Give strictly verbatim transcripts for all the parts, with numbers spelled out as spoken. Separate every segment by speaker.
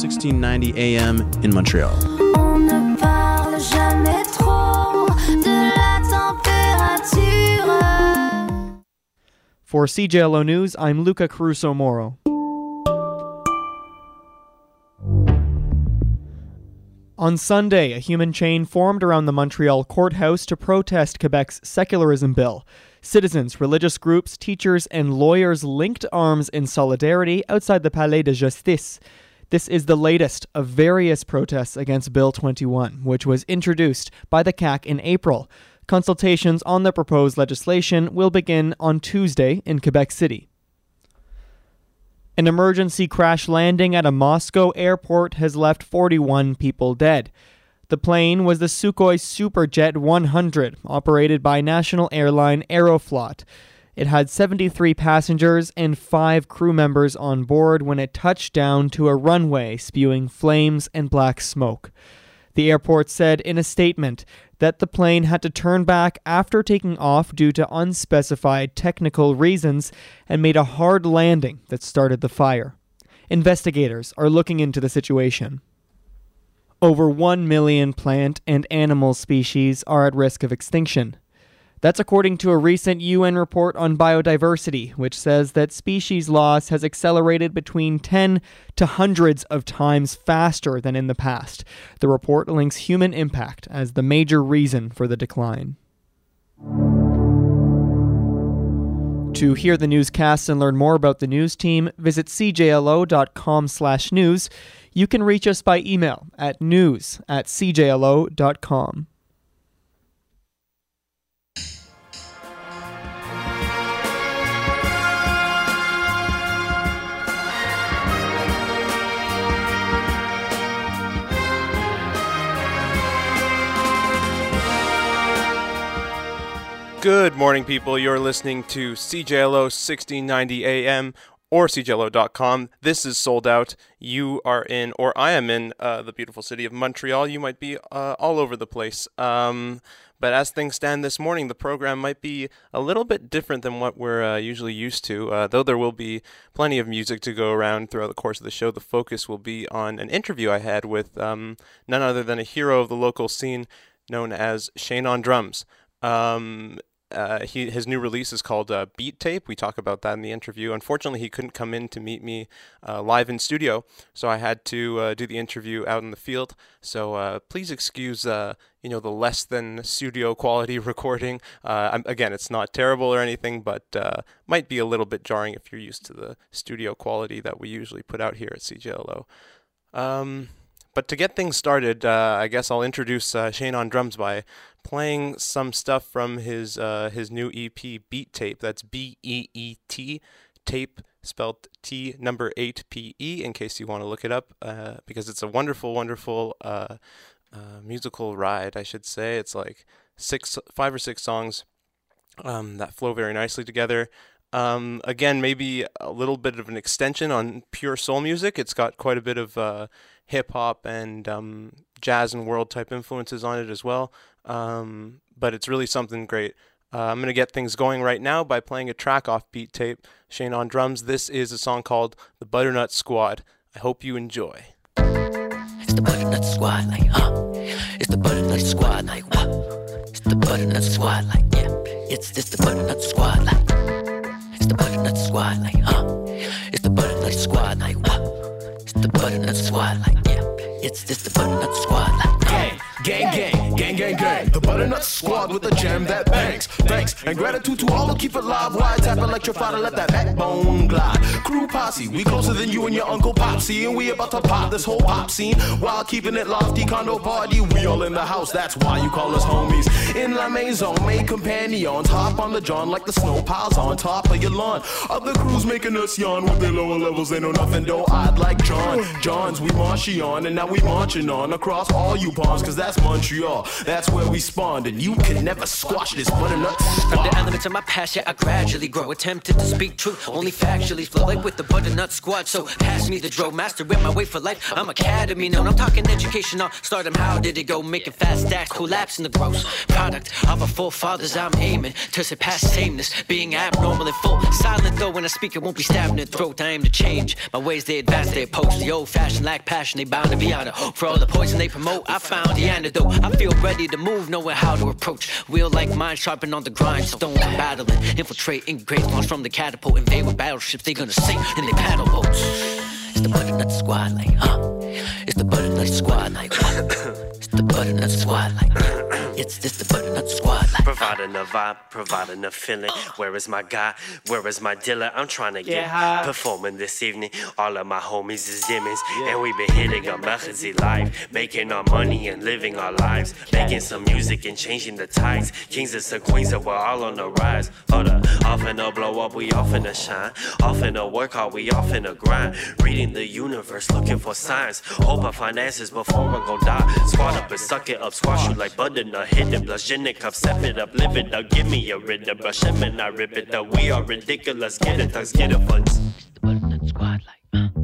Speaker 1: sixteen ninety A M in Montreal.
Speaker 2: On ne parle jamais trop de la température.
Speaker 3: For C J L O News, I'm Luca Caruso-Moro. On Sunday, a human chain formed around the Montreal courthouse to protest Quebec's secularism bill. Citizens, religious groups, teachers, and lawyers linked arms in solidarity outside the Palais de Justice. This is the latest of various protests against Bill twenty-one, which was introduced by the C A Q in April. Consultations on the proposed legislation will begin on Tuesday in Quebec City. An emergency crash landing at a Moscow airport has left forty-one people dead. The plane was the Sukhoi Superjet one hundred, operated by national airline Aeroflot. It had seventy-three passengers and five crew members on board when it touched down to a runway spewing flames and black smoke. The airport said in a statement that the plane had to turn back after taking off due to unspecified technical reasons and made a hard landing that started the fire. Investigators are looking into the situation. Over one million plant and animal species are at risk of extinction. That's according to a recent U N report on biodiversity, which says that species loss has accelerated between ten to hundreds of times faster than in the past. The report links human impact as the major reason for the decline. To hear the newscasts and learn more about the news team, visit c j l o dot com slash news. You can reach us by email at news at c j l o dot com.
Speaker 4: Good morning, people. You're listening to C J L O sixteen ninety A M or c j l o dot com. This is Sold Out. You are in, or I am in, uh, the beautiful city of Montreal. You might be uh, all over the place. Um, but as things stand this morning, the program might be a little bit different than what we're uh, usually used to. Uh, though there will be plenty of music to go around throughout the course of the show, the focus will be on an interview I had with um, none other than a hero of the local scene known as Shane on Drums. Um, uh, he, his new release is called uh, Beat Tape. We talk about that in the interview. Unfortunately, he couldn't come in to meet me uh, live in studio, so I had to uh, do the interview out in the field. So uh, please excuse, uh, you know, the less than studio quality recording. Uh, I'm, again, it's not terrible or anything, but uh, might be a little bit jarring if you're used to the studio quality that we usually put out here at C J L O. Um, but to get things started, uh, I guess I'll introduce uh, Shane on Drums by playing some stuff from his uh, his new E P, Beat Tape. That's B E E T, tape, spelled T number eight P E, in case you want to look it up, uh, because it's a wonderful, wonderful uh, uh, musical ride, I should say. It's like six, five or six songs um, that flow very nicely together. Um, again, maybe a little bit of an extension on pure soul music. It's got quite a bit of uh, hip-hop and um, jazz and world type influences on it as well. Um, but it's really something great. Uh, I'm going to get things going right now by playing a track off Beat Tape, Shane on Drums. This is a song called The Butternut Squad. I hope you enjoy.
Speaker 5: It's the Butternut Squad, like, huh? It's the Butternut Squad, like, what? It's the Butternut Squad, like, yeah. It's this the Butternut Squad, like, it's the Butternut Squad, like, huh? It's the Butternut Squad, like, what? It's the Butternut Squad, like, yeah. It's this the Butternut Squad, like,
Speaker 6: gang, gang, gang, gang, gang, gang. The Butternut Squad with a jam that bangs. Thanks and gratitude to all who keep it live. Why tap electrified to let that backbone glide. Crew posse, we closer than you and your Uncle Popsy, and we about to pop this whole pop scene while keeping it lofty. Condo party, we all in the house. That's why you call us homies. In La Maison, made companions, hop on the John like the snow piles on top of your lawn. Other crews making us yawn with their lower levels. They know nothing, though. I'd like John. Johns, we marshy on, and now now we marching on across all you palms, cause that's Montreal. That's where we spawned, and you can never squash this butternut squad.
Speaker 5: From the elements of my past, yeah, I gradually grow. Attempted to speak truth, only factually flow like with the butternut squad. So pass me the dro, master with my way for life. I'm academy known, I'm talking educational. Stardom, how did it go? Making fast stacks, collapse in the gross product of our forefathers. I'm aiming to surpass sameness, being abnormal and full. Silent though, when I speak, it won't be stabbing in the throat. I aim to change my ways, they advance, they oppose. The old fashioned lack passion, they bound to be out of hope. For all the poison they promote, I found the antidote. I feel ready to move, knowing how to approach. Wheel like mine, sharpened on the grindstone. Battling, infiltrating great launch from the catapult. Invade with battleships, they gonna sink in their paddle boats. It's the butternut squad, like, huh? It's the butternut squad, like, what? It's the butternut squad, like, it's this the butternut squad, like.
Speaker 7: Providing a vibe, providing a feeling. Where is my guy? Where is my dealer? I'm trying to get high. Performing this evening. All of my homies is demons, yeah. And we been hitting a emergency life, making our money and living our lives, making some music and changing the tides. Kings and some queens, so we're all on the rise. Hold up, off in a blow up, we off in a shine. Off in a work hard, we off in a grind. Reading the universe, looking for signs. Hope I find answers before I gon' die. Squat up and suck it up, squash you like butternut. Hit it, blush in it, cup, step it up, live it up. Give me a rhythm, brush him and I rip it up. We are ridiculous, get it, thugs, get it, funds.
Speaker 5: The butternut squad, like, huh?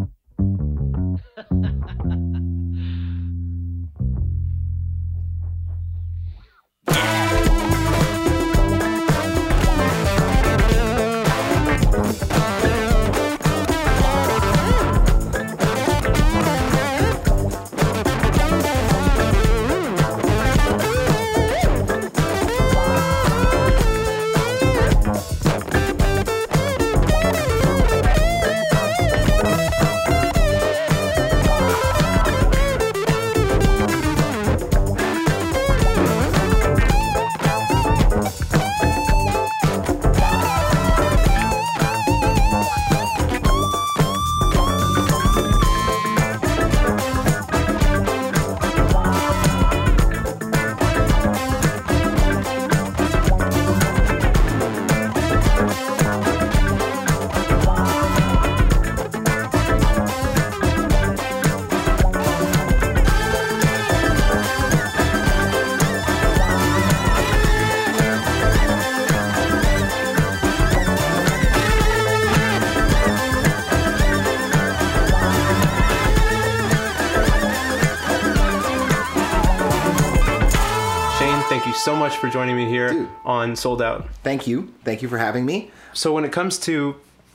Speaker 4: So much for joining me here
Speaker 8: Dude.
Speaker 4: on Sold Out.
Speaker 8: Thank you. Thank you for having me.
Speaker 4: So when it comes to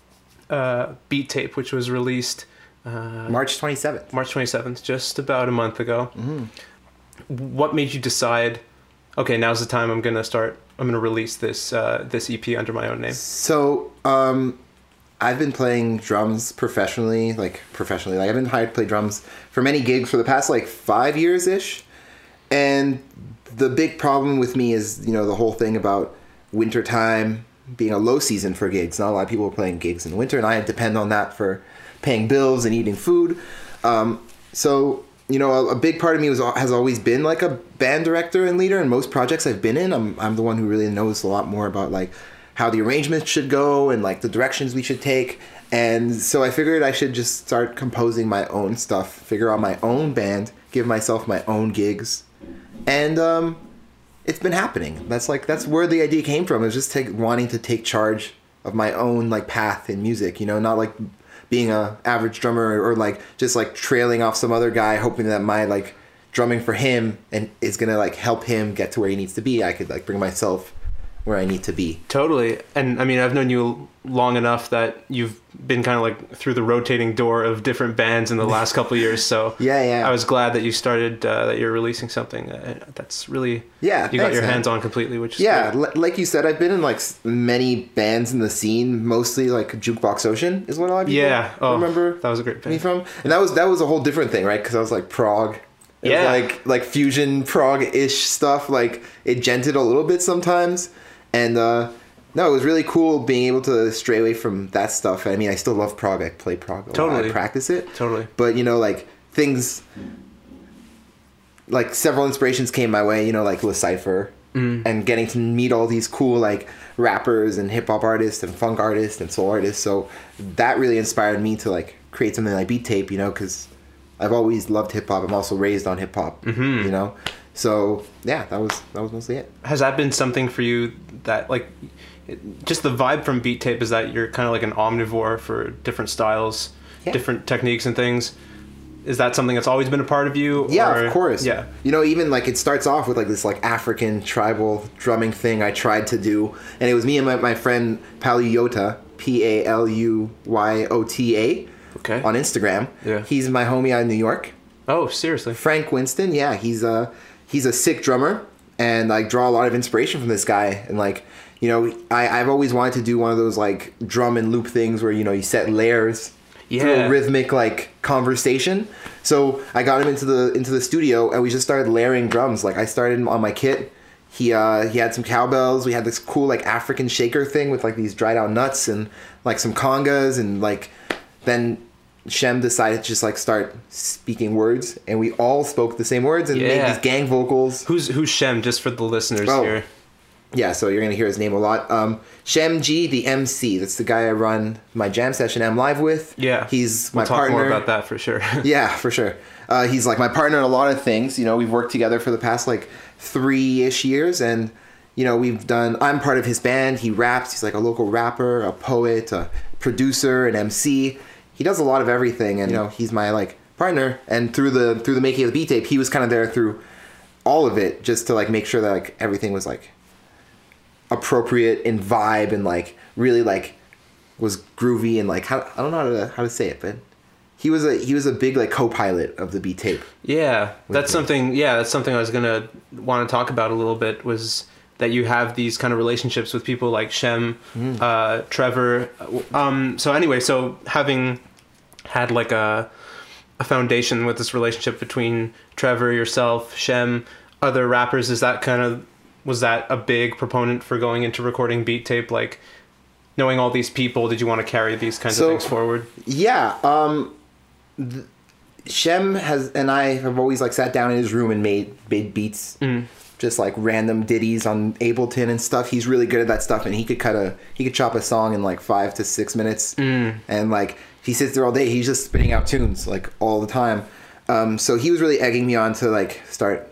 Speaker 4: uh, Beat Tape, which was released uh,
Speaker 8: March twenty-seventh.
Speaker 4: March twenty-seventh, just about a month ago,
Speaker 8: Mm-hmm.
Speaker 4: what made you decide, okay, now's the time I'm going to start, I'm going to release this uh, this E P under my own name?
Speaker 8: So, um, I've been playing drums professionally, like professionally. Like I've been hired to play drums for many gigs for the past like five years-ish. And the big problem with me is, you know, the whole thing about wintertime being a low season for gigs. Not a lot of people are playing gigs in winter, and I depend on that for paying bills and eating food. Um, so, you know, a, a big part of me was has always been like a band director and leader. In most projects I've been in, I'm I'm the one who really knows a lot more about like how the arrangements should go and like the directions we should take. And so I figured I should just start composing my own stuff, figure out my own band, give myself my own gigs. And um, it's been happening. That's like that's where the idea came from. It was just take, wanting to take charge of my own like path in music. You know, not like being a average drummer or, or like just like trailing off some other guy, hoping that my like drumming for him and is gonna like help him get to where he needs to be. I could like bring myself where I need to be.
Speaker 4: Totally. And I mean, I've known you long enough that you've been kind of like through the rotating door of different bands in the last couple of years. So
Speaker 8: yeah, yeah.
Speaker 4: I was glad that you started, uh, that you're releasing something uh, that's really,
Speaker 8: yeah,
Speaker 4: you
Speaker 8: thanks,
Speaker 4: got your
Speaker 8: man.
Speaker 4: hands on completely, which is
Speaker 8: yeah,
Speaker 4: great.
Speaker 8: l- like you said, I've been in like many bands in the scene, mostly like Jukebox Ocean is what a lot of people
Speaker 4: yeah. oh,
Speaker 8: remember
Speaker 4: that was a great band.
Speaker 8: me from. And that was that was a whole different thing, right? Because I was like prog. It
Speaker 4: Yeah.
Speaker 8: was like like fusion prog-ish stuff. Like it gented a little bit sometimes. And uh, no, it was really cool being able to stray away from that stuff. I mean, I still love prog. I play prog a lot.
Speaker 4: Totally.
Speaker 8: I practice it.
Speaker 4: Totally.
Speaker 8: But, you know, like things, like several inspirations came my way, you know, like Le Cypher. Mm. And getting to meet all these cool, like, rappers and hip-hop artists and funk artists and soul artists. So that really inspired me to, like, create something like Beat Tape, you know, because I've always loved hip hop. I'm also raised on hip hop.
Speaker 4: Mm-hmm.
Speaker 8: You know, so yeah, that was that was mostly it.
Speaker 4: Has that been something for you that like, it, just the vibe from Beat Tape is that you're kind of like an omnivore for different styles,
Speaker 8: Yeah.
Speaker 4: different techniques and things. Is that something that's always been a part of you?
Speaker 8: Yeah,
Speaker 4: or-
Speaker 8: of course.
Speaker 4: Yeah.
Speaker 8: You know, even like it starts off with like this like African tribal drumming thing I tried to do, and it was me and my, my friend Paluyota, P A L U Y O T A,
Speaker 4: Okay.
Speaker 8: on Instagram.
Speaker 4: Yeah.
Speaker 8: He's my homie out in New York.
Speaker 4: Oh, seriously?
Speaker 8: Frank Winston, yeah, he's a he's a sick drummer, and I draw a lot of inspiration from this guy. And like, you know, I I've always wanted to do one of those like drum and loop things where you know you set layers through
Speaker 4: Yeah.
Speaker 8: a rhythmic like conversation. So I got him into the into the studio, and we just started layering drums. Like I started on my kit. He uh he had some cowbells. We had this cool like African shaker thing with like these dried out nuts and like some congas, and like then Shem decided to just like start speaking words, and we all spoke the same words and made
Speaker 4: Yeah.
Speaker 8: these gang vocals.
Speaker 4: Who's who's Shem? Just for the listeners
Speaker 8: Oh.
Speaker 4: here.
Speaker 8: Yeah, so you're gonna hear his name a lot. Um, Shem G, the M C. That's the guy I run my jam session M Live with.
Speaker 4: Yeah.
Speaker 8: he's
Speaker 4: We'll
Speaker 8: my
Speaker 4: talk
Speaker 8: partner.
Speaker 4: more about that for sure.
Speaker 8: Yeah, for sure. Uh, he's like my partner in a lot of things. You know, we've worked together for the past like three-ish years, and you know, we've done. I'm part of his band. He raps. He's like a local rapper, a poet, a producer, an M C. He does a lot of everything, and you know, he's my like partner. And through the through the making of the beat tape, he was kind of there through all of it, just to like make sure that like everything was like appropriate in vibe and like really like was groovy and like how I don't know how to how to say it, but he was a he was a big like co-pilot of the beat tape.
Speaker 4: Yeah, that's
Speaker 8: me.
Speaker 4: something. Yeah, that's something I was gonna want to talk about a little bit. Was that you have these kind of relationships with people like Shem,
Speaker 8: Mm.
Speaker 4: uh, Trevor. Um, so anyway, so having had like a a foundation with this relationship between Trevor, yourself, Shem, other rappers, is that kind of was that a big proponent for going into recording beat tape? Like knowing all these people, did you want to carry these kinds
Speaker 8: So-
Speaker 4: of things forward?
Speaker 8: Yeah, um th- Shem has and I have always like sat down in his room and made made beats.
Speaker 4: Mm.
Speaker 8: Just like random ditties on Ableton and stuff. He's really good at that stuff, and he could cut a he could chop a song in like five to six minutes.
Speaker 4: Mm.
Speaker 8: And like he sits there all day. He's just spitting out tunes like all the time. Um, so he was really egging me on to like start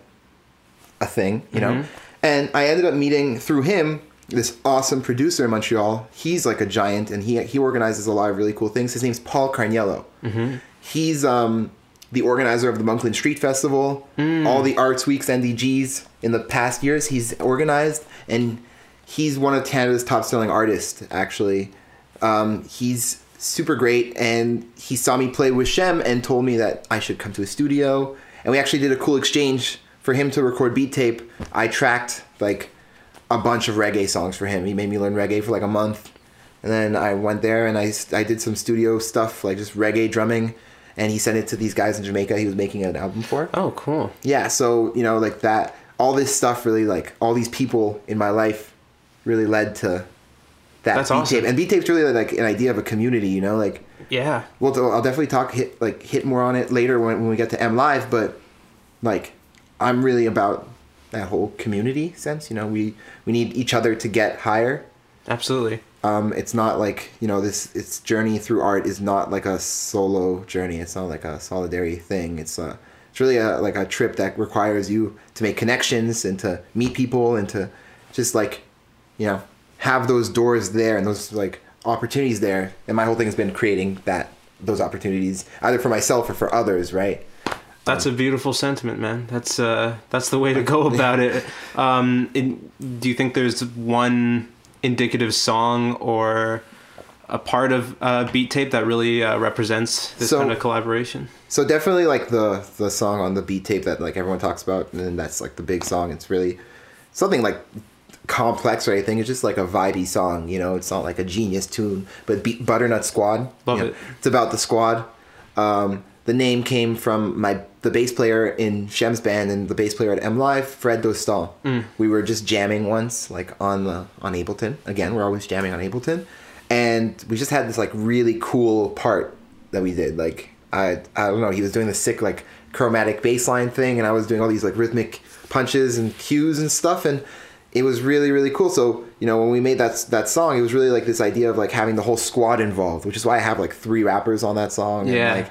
Speaker 8: a thing, you know.
Speaker 4: Mhm.
Speaker 8: And I ended up meeting through him this awesome producer in Montreal. He's like a giant, and he he organizes a lot of really cool things. His name's Paul Carniello.
Speaker 4: Mm-hmm.
Speaker 8: He's um, the organizer of the Monkland Street Festival, all the Arts Weeks, N D Gs in the past years he's organized, and he's one of Canada's top-selling artists, actually. Um, he's super great, and he saw me play with Shem and told me that I should come to his studio, and we actually did a cool exchange for him to record beat tape. I tracked, like, a bunch of reggae songs for him. He made me learn reggae for, like, a month, and then I went there and I, I did some studio stuff, like just reggae drumming, and he sent it to these guys in Jamaica he was making an album for.
Speaker 4: Oh, cool.
Speaker 8: Yeah, so, you know, like that, all this stuff really, like, all these people in my life really led to that
Speaker 4: That's
Speaker 8: beat
Speaker 4: awesome.
Speaker 8: tape. And beat tape's really like an idea of a community, you know, like,
Speaker 4: Yeah.
Speaker 8: well, I'll definitely talk, hit, like, hit more on it later when, when we get to M Live, but, like, I'm really about that whole community sense, you know, we, we need each other to get higher.
Speaker 4: Absolutely.
Speaker 8: Um, it's not like, you know, this its journey through art is not like a solo journey. It's not like a solidarity thing. It's a, it's really a, like a trip that requires you to make connections and to meet people and to just like, you know, have those doors there and those like opportunities there. And my whole thing has been creating that, those opportunities either for myself or for others, right?
Speaker 4: That's a beautiful sentiment, man. That's uh, that's the way to go about it. Um, in, do you think there's one indicative song or a part of uh, beat tape that really uh, represents this
Speaker 8: So-
Speaker 4: kind of collaboration?
Speaker 8: So definitely like the the song on the beat tape that like everyone talks about, and then that's like the big song. It's really something like complex or anything. It's just like a vibey song, you know. It's not like a genius tune, but Be- Butternut Squad.
Speaker 4: Love
Speaker 8: you know,
Speaker 4: it.
Speaker 8: It's about the squad. Um, the name came from my the bass player in Shem's band and the bass player at M Live, Fred Dostal.
Speaker 4: Mm.
Speaker 8: We were just jamming once, like on the on Ableton. Again, we're always jamming on Ableton, and we just had this like really cool part that we did. Like I I don't know, he was doing the sick like chromatic bass line thing, and I was doing all these like rhythmic punches and cues and stuff, and it was really really cool. So you know, when we made that that song, it was really like this idea of like having the whole squad involved, which is why I have like three rappers on that song.
Speaker 4: Yeah.
Speaker 8: And, like,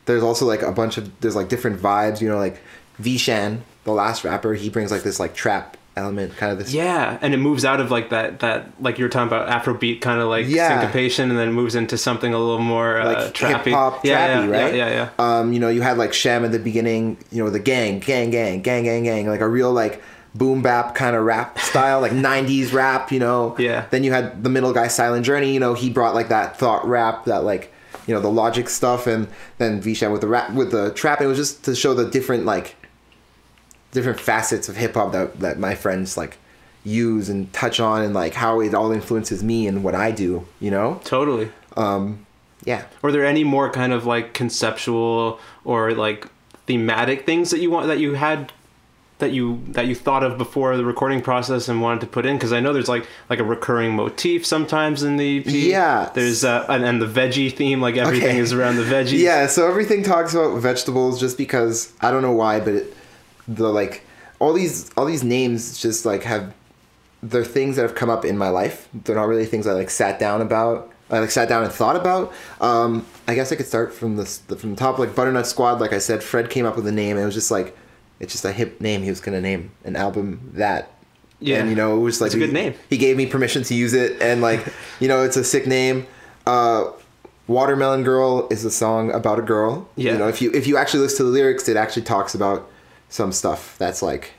Speaker 8: there's also like a bunch of there's like different vibes. You know, like Vishan, the last rapper, he brings like this like trap element, kind of this.
Speaker 9: Yeah, and it moves out of like that that like you were talking about Afrobeat kind of like
Speaker 8: Yeah.
Speaker 9: syncopation, and then it moves into something a little more uh,
Speaker 8: like
Speaker 9: trappy.
Speaker 8: hip hop,
Speaker 9: yeah,
Speaker 8: trappy,
Speaker 9: yeah,
Speaker 8: right?
Speaker 9: Yeah, yeah, yeah.
Speaker 8: Um, you know, you had like Shem at the beginning. You know, the gang, gang, gang, gang, gang, gang, like a real like boom bap kind of rap style, like nineties rap. You know.
Speaker 9: Yeah.
Speaker 8: Then you had the middle guy, Silent Journey. You know, he brought like that thought rap, that like you know the Logic stuff, and then Vishan with the rap with the trap. It was just to show the different like different facets of hip hop that that my friends like use and touch on, and like how it all influences me and what I do, you know?
Speaker 9: Totally.
Speaker 8: Um, yeah.
Speaker 9: Were there any more kind of like conceptual or like thematic things that you want that you had that you that you thought of before the recording process and wanted to put in? Because I know there's like like a recurring motif sometimes in the E P.
Speaker 8: Yeah.
Speaker 9: There's uh, and, and the veggie theme, like everything
Speaker 8: Okay.
Speaker 9: is around the veggies.
Speaker 8: Yeah, so everything talks about vegetables just because I don't know why, but it, the like all these all these names just like have they're things that have come up in my life. They're not really things I like sat down about. I like sat down and thought about. Um, I guess I could start from the from the top. Like Butternut Squad, like I said, Fred came up with a name. And it was just like it's just a hip name. He was gonna name an album that.
Speaker 9: Yeah.
Speaker 8: And you know, it was like
Speaker 9: It's a good
Speaker 8: he,
Speaker 9: name.
Speaker 8: He gave me permission to use it, and like you know, it's a sick name. Uh, Watermelon Girl is a song about a girl.
Speaker 9: Yeah.
Speaker 8: You know, if you if you actually listen to the lyrics, it actually talks about some stuff that's like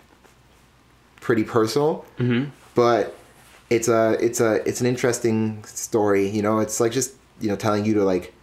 Speaker 8: pretty personal.
Speaker 9: Mm-hmm.
Speaker 8: But it's a it's a it's an interesting story. You know, it's like just you know telling you to like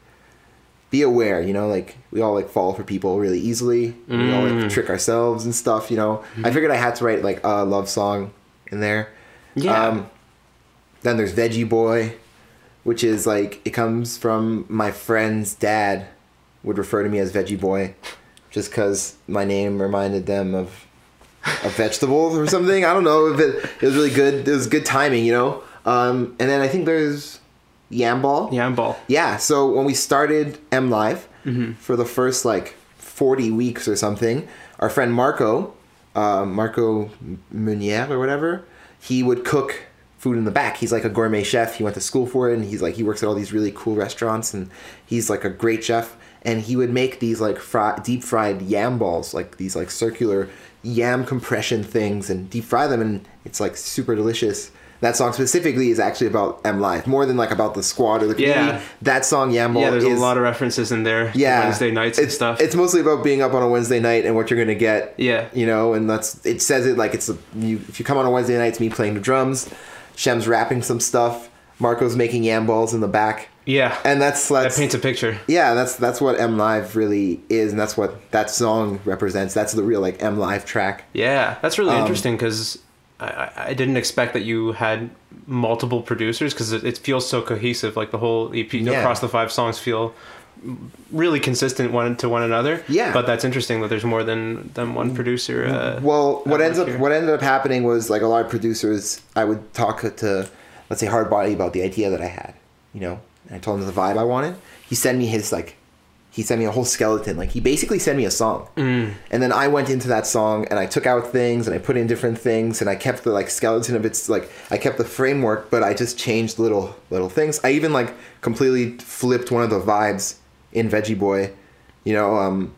Speaker 8: be aware. You know, like we all like fall for people really easily. Mm. We all like trick ourselves and stuff. You know, mm-hmm. I figured I had to write like a love song in there.
Speaker 9: Yeah.
Speaker 8: Um, then there's Veggie Boy, which is like it comes from my friend's dad would refer to me as Veggie Boy, just because my name reminded them of of vegetables or something. I don't know if it, it was really good. It was good timing, you know. Um, and then I think there's Yamball.
Speaker 9: Yamball.
Speaker 8: Yeah. So when we started M Live
Speaker 9: mm-hmm.
Speaker 8: for the first like forty weeks or something, our friend Marco, uh, Marco Munier or whatever, he would cook food in the back. He's like a gourmet chef. He went to school for it, and he's like he works at all these really cool restaurants, and he's like a great chef. And he would make these like fry, deep fried yam balls, like these like circular yam compression things, and deep fry them, and it's like super delicious. That song specifically is actually about M Live, more than like about the squad or the community.
Speaker 9: Yeah.
Speaker 8: That song Yam Ball
Speaker 9: Yeah, there's
Speaker 8: is,
Speaker 9: a lot of references in there.
Speaker 8: Yeah,
Speaker 9: Wednesday nights and
Speaker 8: it's,
Speaker 9: stuff.
Speaker 8: It's mostly about being up on a Wednesday night and what you're gonna get.
Speaker 9: Yeah,
Speaker 8: you know, and that's it says it like it's a, you, if you come on a Wednesday night, it's me playing the drums, Shem's rapping some stuff, Marco's making yam balls in the back.
Speaker 9: Yeah,
Speaker 8: and that's, that's
Speaker 9: that paints a picture.
Speaker 8: Yeah, that's that's what M Live really is, and that's what that song represents. That's the real like M Live track.
Speaker 9: Yeah, that's really
Speaker 8: um,
Speaker 9: interesting because I, I didn't expect that you had multiple producers because it, it feels so cohesive. Like the whole E P
Speaker 8: Yeah.
Speaker 9: across the five songs feel really consistent one to one another.
Speaker 8: Yeah,
Speaker 9: but that's interesting that there's more than than one producer. Uh,
Speaker 8: well, what ends up
Speaker 9: here.
Speaker 8: what ended up happening was like a lot of producers. I would talk to, let's say, Hardbody about the idea that I had, you know. And I told him the vibe I wanted. He sent me his like, he sent me a whole skeleton. Like he basically sent me a song,
Speaker 9: mm.
Speaker 8: and then I went into that song and I took out things and I put in different things and I kept the like skeleton of its like I kept the framework, but I just changed little little things. I even like completely flipped one of the vibes in Veggie Boy, you know, um,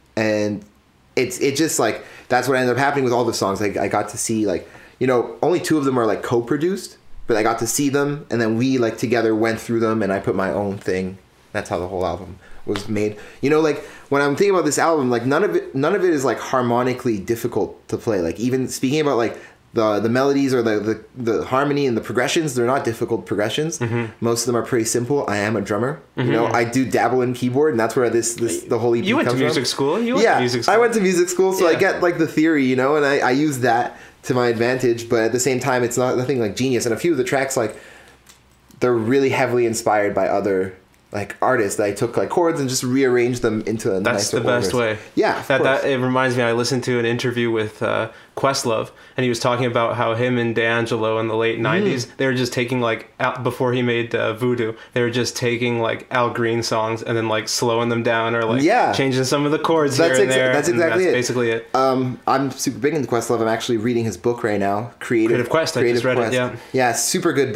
Speaker 8: and it's it just like that's what ended up happening with all the songs. Like I got to see like you know only two of them are like co-produced. But I got to see them, and then we like together went through them, and I put my own thing. That's how the whole album was made. You know, like when I'm thinking about this album, like none of it, none of it is like harmonically difficult to play. Like even speaking about like the the melodies or the the, the harmony and the progressions, they're not difficult progressions.
Speaker 9: Mm-hmm.
Speaker 8: Most of them are pretty simple. I am a drummer.
Speaker 9: Mm-hmm.
Speaker 8: You know, I do dabble in keyboard, and that's where this this the whole E P
Speaker 9: you went
Speaker 8: comes
Speaker 9: to music
Speaker 8: from.
Speaker 9: school. You went
Speaker 8: yeah,
Speaker 9: to music school.
Speaker 8: I went to music school, so
Speaker 9: Yeah.
Speaker 8: I get like the theory, you know, and I I use that to my advantage. But at the same time, it's not nothing like genius. And a few of the tracks like. They're really heavily inspired by other like artists that I took like chords and just rearranged them into a
Speaker 9: That's
Speaker 8: nicer
Speaker 9: the best
Speaker 8: orders.
Speaker 9: way.
Speaker 8: Yeah, of
Speaker 9: that
Speaker 8: course.
Speaker 9: that it reminds me. I listened to an interview with uh, Questlove, and he was talking about how him and D'Angelo in the late nineties
Speaker 8: Mm.
Speaker 9: they were just taking like Al, before he made uh, Voodoo, they were just taking like Al Green songs and then like slowing them down or like
Speaker 8: Yeah.
Speaker 9: changing some of the chords
Speaker 8: That's
Speaker 9: here and
Speaker 8: exa-
Speaker 9: there.
Speaker 8: that's
Speaker 9: and
Speaker 8: exactly
Speaker 9: that's
Speaker 8: it.
Speaker 9: basically it.
Speaker 8: Um, I'm super big into Questlove. I'm actually reading his book right now, Creative
Speaker 9: Creative Quest. I just read it, yeah.
Speaker 8: Yeah, super good book.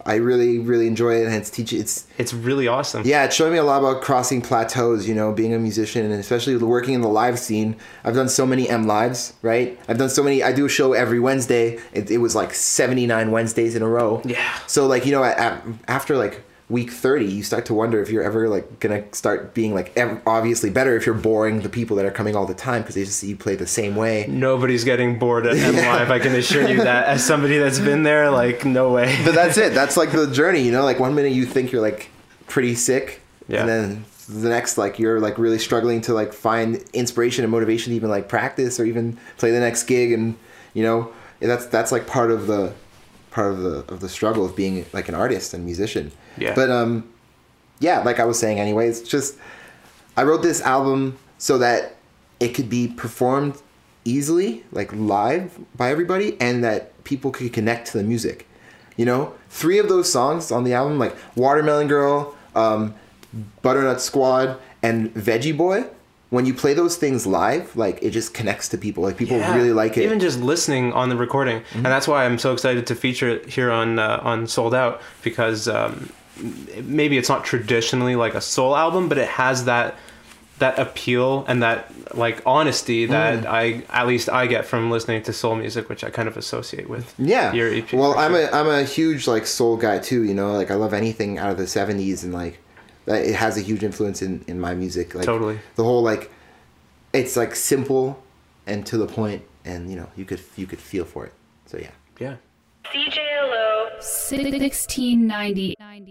Speaker 8: I really, really enjoy it, and it's teaching. It's
Speaker 9: It's really awesome.
Speaker 8: yeah, it's showing me a lot about crossing plateaus. You know, being a musician, and especially working in the live scene. I've done so many M lives, right? I've done so many. I do a show every Wednesday. It, it was like seventy-nine Wednesdays in a row.
Speaker 9: Yeah.
Speaker 8: So like you know, at, at, after like week thirty, you start to wonder if you're ever like gonna start being like ev- obviously better if you're boring the people that are coming all the time because they just see you play the same way.
Speaker 9: Nobody's getting bored at M Live. I can assure you that. As somebody that's been there, like no way.
Speaker 8: But that's it. That's like the journey, you know. Like one minute you think you're like pretty sick,
Speaker 9: Yeah.
Speaker 8: and then the next like you're like really struggling to like find inspiration and motivation to even like practice or even play the next gig, and you know that's that's like part of the part of the of the struggle of being like an artist and musician.
Speaker 9: Yeah.
Speaker 8: But um, yeah, like I was saying, anyway, it's just I wrote this album so that it could be performed easily, like live by everybody, and that people could connect to the music. You know, three of those songs on the album, like Watermelon Girl, um, Butternut Squad, and Veggie Boy. When you play those things live, like it just connects to people. Like people
Speaker 9: Yeah.
Speaker 8: really like it.
Speaker 9: Even just listening on the recording,
Speaker 8: Mm-hmm.
Speaker 9: and that's why I'm so excited to feature it here on uh, on Sold Out, because um, maybe it's not traditionally like a soul album, but it has that that appeal and that like honesty that
Speaker 8: Mm.
Speaker 9: I at least I get from listening to soul music, which I kind of associate with.
Speaker 8: Yeah.
Speaker 9: Your E P.
Speaker 8: Well,
Speaker 9: for
Speaker 8: I'm
Speaker 9: sure.
Speaker 8: a I'm a huge like soul guy too. You know, like I love anything out of the seventies, and like that it has a huge influence in, in my music. Like
Speaker 9: Totally.
Speaker 8: the whole like it's like simple and to the point, and you know you could you could feel for it. So yeah.
Speaker 9: Yeah.
Speaker 10: C J L O
Speaker 11: sixteen ninety.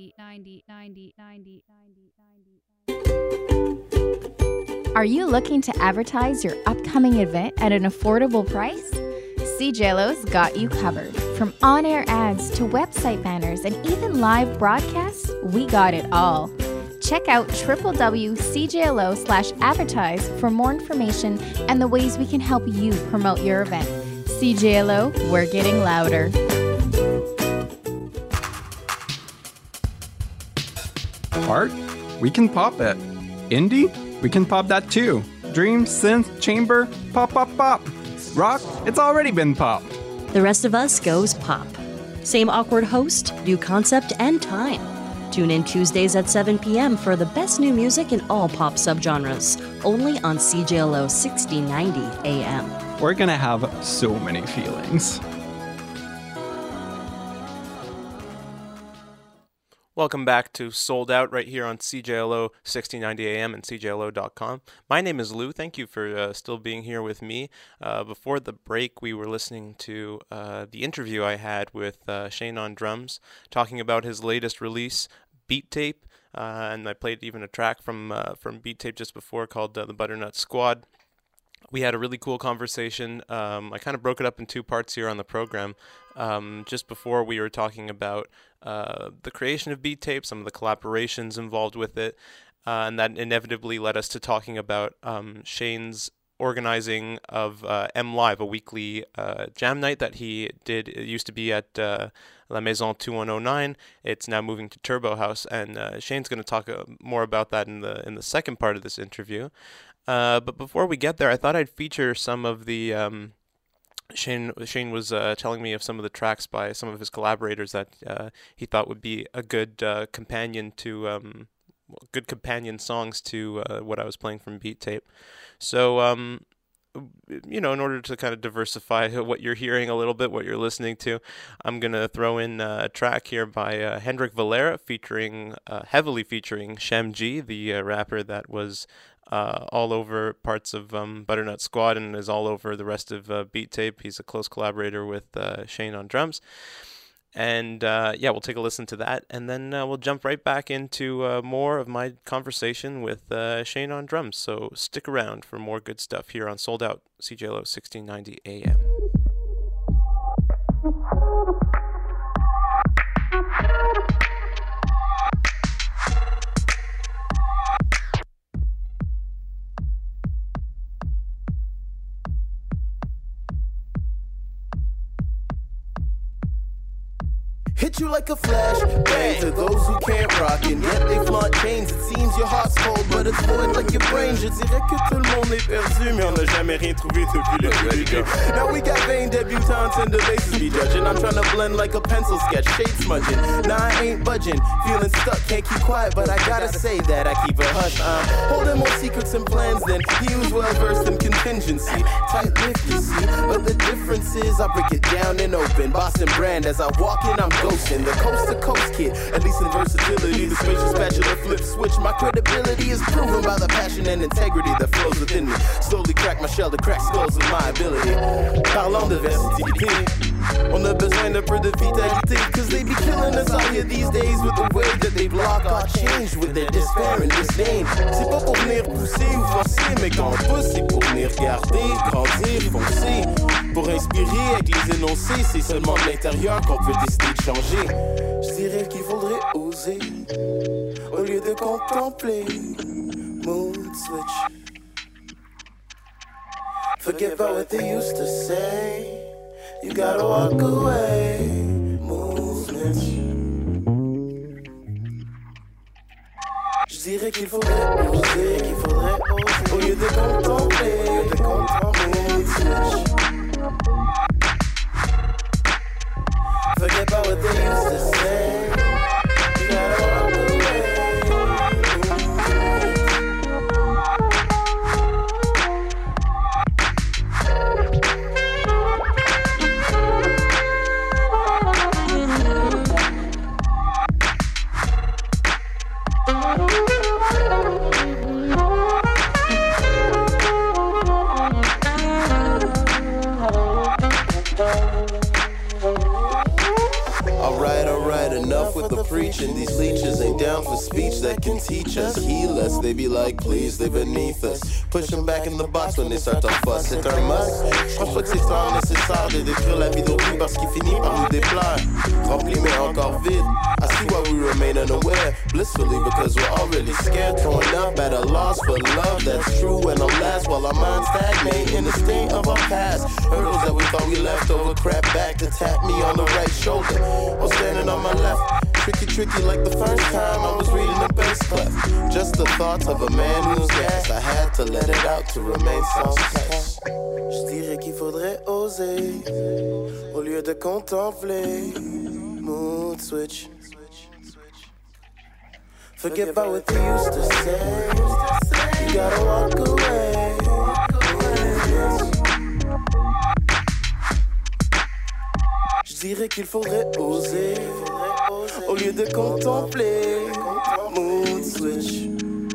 Speaker 12: Are you looking to advertise your upcoming event at an affordable price? C J L O's got you covered. From on-air ads to website banners and even live broadcasts, we got it all. Check out www.cjlo slash advertise for more information and the ways we can help you promote your event. C J L O, we're getting louder.
Speaker 13: Art? We can pop it. Indie? We can pop that too. Dream, synth, chamber, pop, pop, pop. Rock? It's already been popped.
Speaker 14: The rest of us goes pop. Same awkward host, new concept, and time. Tune in Tuesdays at seven p.m. for the best new music in all pop subgenres, only on C J L O sixteen ninety A M.
Speaker 13: We're gonna have so many feelings.
Speaker 4: Welcome back to Sold Out right here on C J L O sixteen ninety A M and C J L O dot com. My name is Lou. Thank you for uh, still being here with me. Uh, before the break, we were listening to uh, the interview I had with uh, Shane on drums, talking about his latest release, Beat Tape, uh, and I played even a track from uh, from Beat Tape just before called uh, The Butternut Squad. We had a really cool conversation. Um, I kind of broke it up in two parts here on the program. Um, just before we were talking about uh, the creation of Beat Tape, some of the collaborations involved with it, uh, and that inevitably led us to talking about um, Shane's organizing of uh, M Live, a weekly uh, jam night that he did. It used to be at uh, La Maison two one oh nine. It's now moving to Turbo House, and uh, Shane's going to talk uh, more about that in the in the second part of this interview. Uh, but before we get there, I thought I'd feature some of the um, Shane. Shane was uh, telling me of some of the tracks by some of his collaborators that uh, he thought would be a good uh, companion to um, good companion songs to uh, what I was playing from Beat Tape. So um, you know, in order to kind of diversify what you're hearing a little bit, what you're listening to, I'm gonna throw in uh, a track here by uh, Hendrik Valera, featuring uh, heavily featuring Shem G, the uh, rapper that was uh, all over parts of um, Butternut Squad and is all over the rest of uh, Beat Tape. He's a close collaborator with uh, Shane on drums. And uh, yeah, we'll take a listen to that, and then uh, we'll jump right back into uh, more of my conversation with uh, Shane on drums. So stick around for more good stuff here on Sold Out, C J L O sixteen ninety A M.
Speaker 6: Hit you like a flash bang to those who can't rock and yet they flaunt chains. It seems your heart's cold, but it's void like your brain. Je dirais que tout le monde est perdu, mais on n'a jamais rien trouvé depuis le début. Now we got vain debutantes and the bases be judging. I'm trying to blend like a pencil sketch, shade smudging. Nah, I ain't budging, feeling stuck, can't keep quiet, but I gotta say that I keep it hush. I'm holding more secrets and plans than he who's well versed in contingency. Tight-lipped, you see, but the difference is I break it down and open. Boston brand as I walk in, I'm ghosting. The coast to coast kid, at least in versatility. The spacious spatula flip switch. My credibility is proven by the passion and integrity that flows within me. Slowly crack my shell to crack skulls with my ability. Parlons de versatilité. On a besoin d'un peu de vitalité. Cause they be killing us out here these days with the way that they block our change with their despair and disdain. C'est pas pour venir pousser ou forcer, mais quand on pousse, c'est pour venir garder, grandir, foncer. Pour inspirer avec les énoncés, c'est seulement de l'intérieur qu'on peut décider de changer. Je dirais qu'il faudrait oser, au lieu de contempler. Mood switch. Forget about what they used to say. You gotta walk away. Movement. Je dirais qu'il faudrait oser, qu'il faudrait oser, au lieu de contempler, de contempler. Mood switch. Forget about what they used to say. You gotta walk away. Preaching, these leeches ain't down for speech that can teach us, heal us. They be like, please, they beneath us. Push them back in the box when they start to fuss. C'est un must. Je pense pas que c'est tant nécessaire de décrire la vie d'autrui parce qu'il finit par nous déplaire. Rempli mais encore vide. I see why we remain unaware, blissfully because we're already scared. Throwing up at a loss for love that's true and will last while our minds stagnate in the state of our past. Hurdles that we thought we left over, crap back to tap me on the right shoulder. I'm standing on my left. Tricky, tricky like the first time I was reading the bass clef. Just the thoughts of a man who's gassed. I had to let it out to remain sans cesse. Je dirais qu'il faudrait oser, au lieu de contempler. Mood switch. Forget about what they used to say. You gotta walk away. Je dirais qu'il faudrait oser, au lieu de contempler. Mood switch.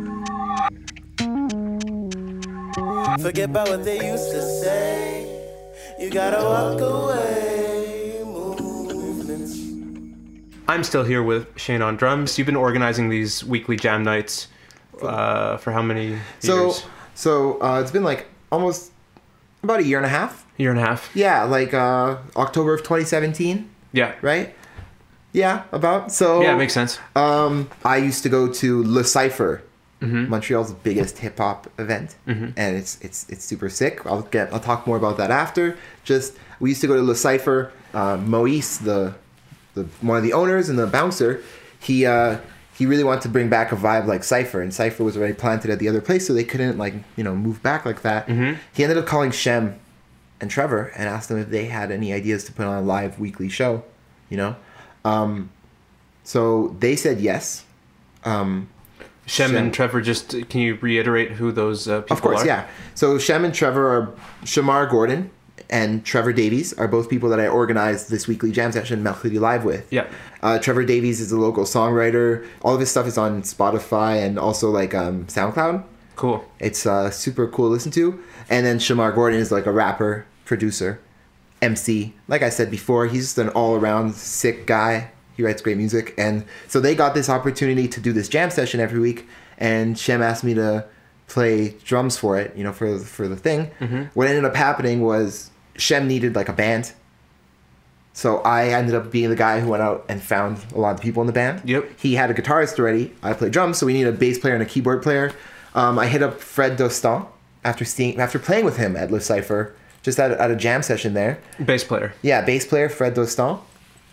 Speaker 6: Forget about what they used to say. You gotta walk away. Movements.
Speaker 9: I'm still here with Shane on drums. You've been organizing these weekly jam nights uh, for how many years?
Speaker 8: So, so uh, it's been like almost about a year and a half.
Speaker 9: Year and a half.
Speaker 8: Yeah, like uh, October of twenty seventeen.
Speaker 9: Yeah.
Speaker 8: Right? Yeah, about. So
Speaker 9: yeah, it makes sense.
Speaker 8: Um, I used to go to Le Cypher,
Speaker 9: mm-hmm.
Speaker 8: Montreal's biggest hip hop event,
Speaker 9: mm-hmm.
Speaker 8: and it's it's it's super sick. I'll get I'll talk more about that after. Just we used to go to Le Cypher. Uh, Moise, the the one of the owners and the bouncer, he uh, he really wanted to bring back a vibe like Cypher, and Cypher was already planted at the other place, so they couldn't like you know move back like that.
Speaker 9: Mm-hmm.
Speaker 8: He ended up calling Shem and Trevor and asked them if they had any ideas to put on a live weekly show, you know. Um, so they said yes. Um,
Speaker 9: Shem, Shem and Trevor, just can you reiterate who those uh, people are?
Speaker 8: Of course,
Speaker 9: are?
Speaker 8: yeah. So Shem and Trevor are Shamar Gordon and Trevor Davies are both people that I organized this weekly jam session Mercredi Live with.
Speaker 9: Yeah.
Speaker 8: Uh, Trevor Davies is a local songwriter. All of his stuff is on Spotify and also like um, SoundCloud.
Speaker 9: Cool.
Speaker 8: It's uh, super cool to listen to. And then Shamar Gordon is like a rapper, producer, M C. Like I said before, he's just an all-around sick guy. He writes great music. And so they got this opportunity to do this jam session every week. And Shem asked me to play drums for it, you know, for, for the thing.
Speaker 9: Mm-hmm.
Speaker 8: What ended up happening was Shem needed like a band. So I ended up being the guy who went out and found a lot of people in the band.
Speaker 9: Yep.
Speaker 8: He had a guitarist already. I played drums, so we needed a bass player and a keyboard player. Um, I hit up Fred Dostan after seeing after playing with him at Le Cypher, just at, at a jam session there.
Speaker 9: Bass player.
Speaker 8: Yeah, bass player Fred Dostan.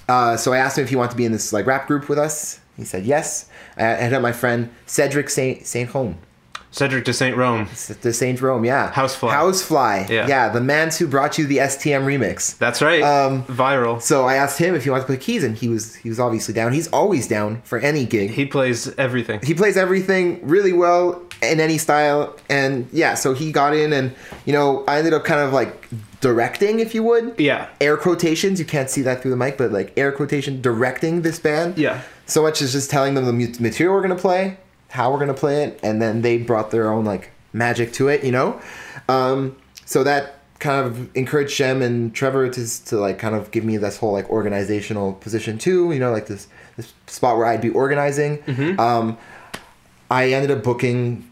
Speaker 8: Uh, so I asked him if he wanted to be in this like rap group with us. He said yes. I, I hit up my friend Cedric Saint Saint Home.
Speaker 9: Cedric de Saint Rome.
Speaker 8: De Saint Rome, yeah.
Speaker 9: Housefly.
Speaker 8: Housefly.
Speaker 9: Yeah.
Speaker 8: Yeah, the man who brought you the S T M remix.
Speaker 9: That's right.
Speaker 8: Um,
Speaker 9: Viral.
Speaker 8: So I asked him if he wanted to play keys, and he was he was obviously down. He's always down for any gig.
Speaker 9: He plays everything.
Speaker 8: He plays everything really well in any style. And yeah, so he got in, and you know, I ended up kind of like directing, if you would.
Speaker 9: Yeah.
Speaker 8: Air quotations. You can't see that through the mic, but like air quotation directing this band.
Speaker 9: Yeah.
Speaker 8: So much as just telling them the mu- material we're gonna play, how we're gonna play it, and then they brought their own like magic to it, you know. Um, so that kind of encouraged Shem and Trevor to to like kind of give me this whole like organizational position too, you know, like this this spot where I'd be organizing.
Speaker 9: Mm-hmm.
Speaker 8: Um, I ended up booking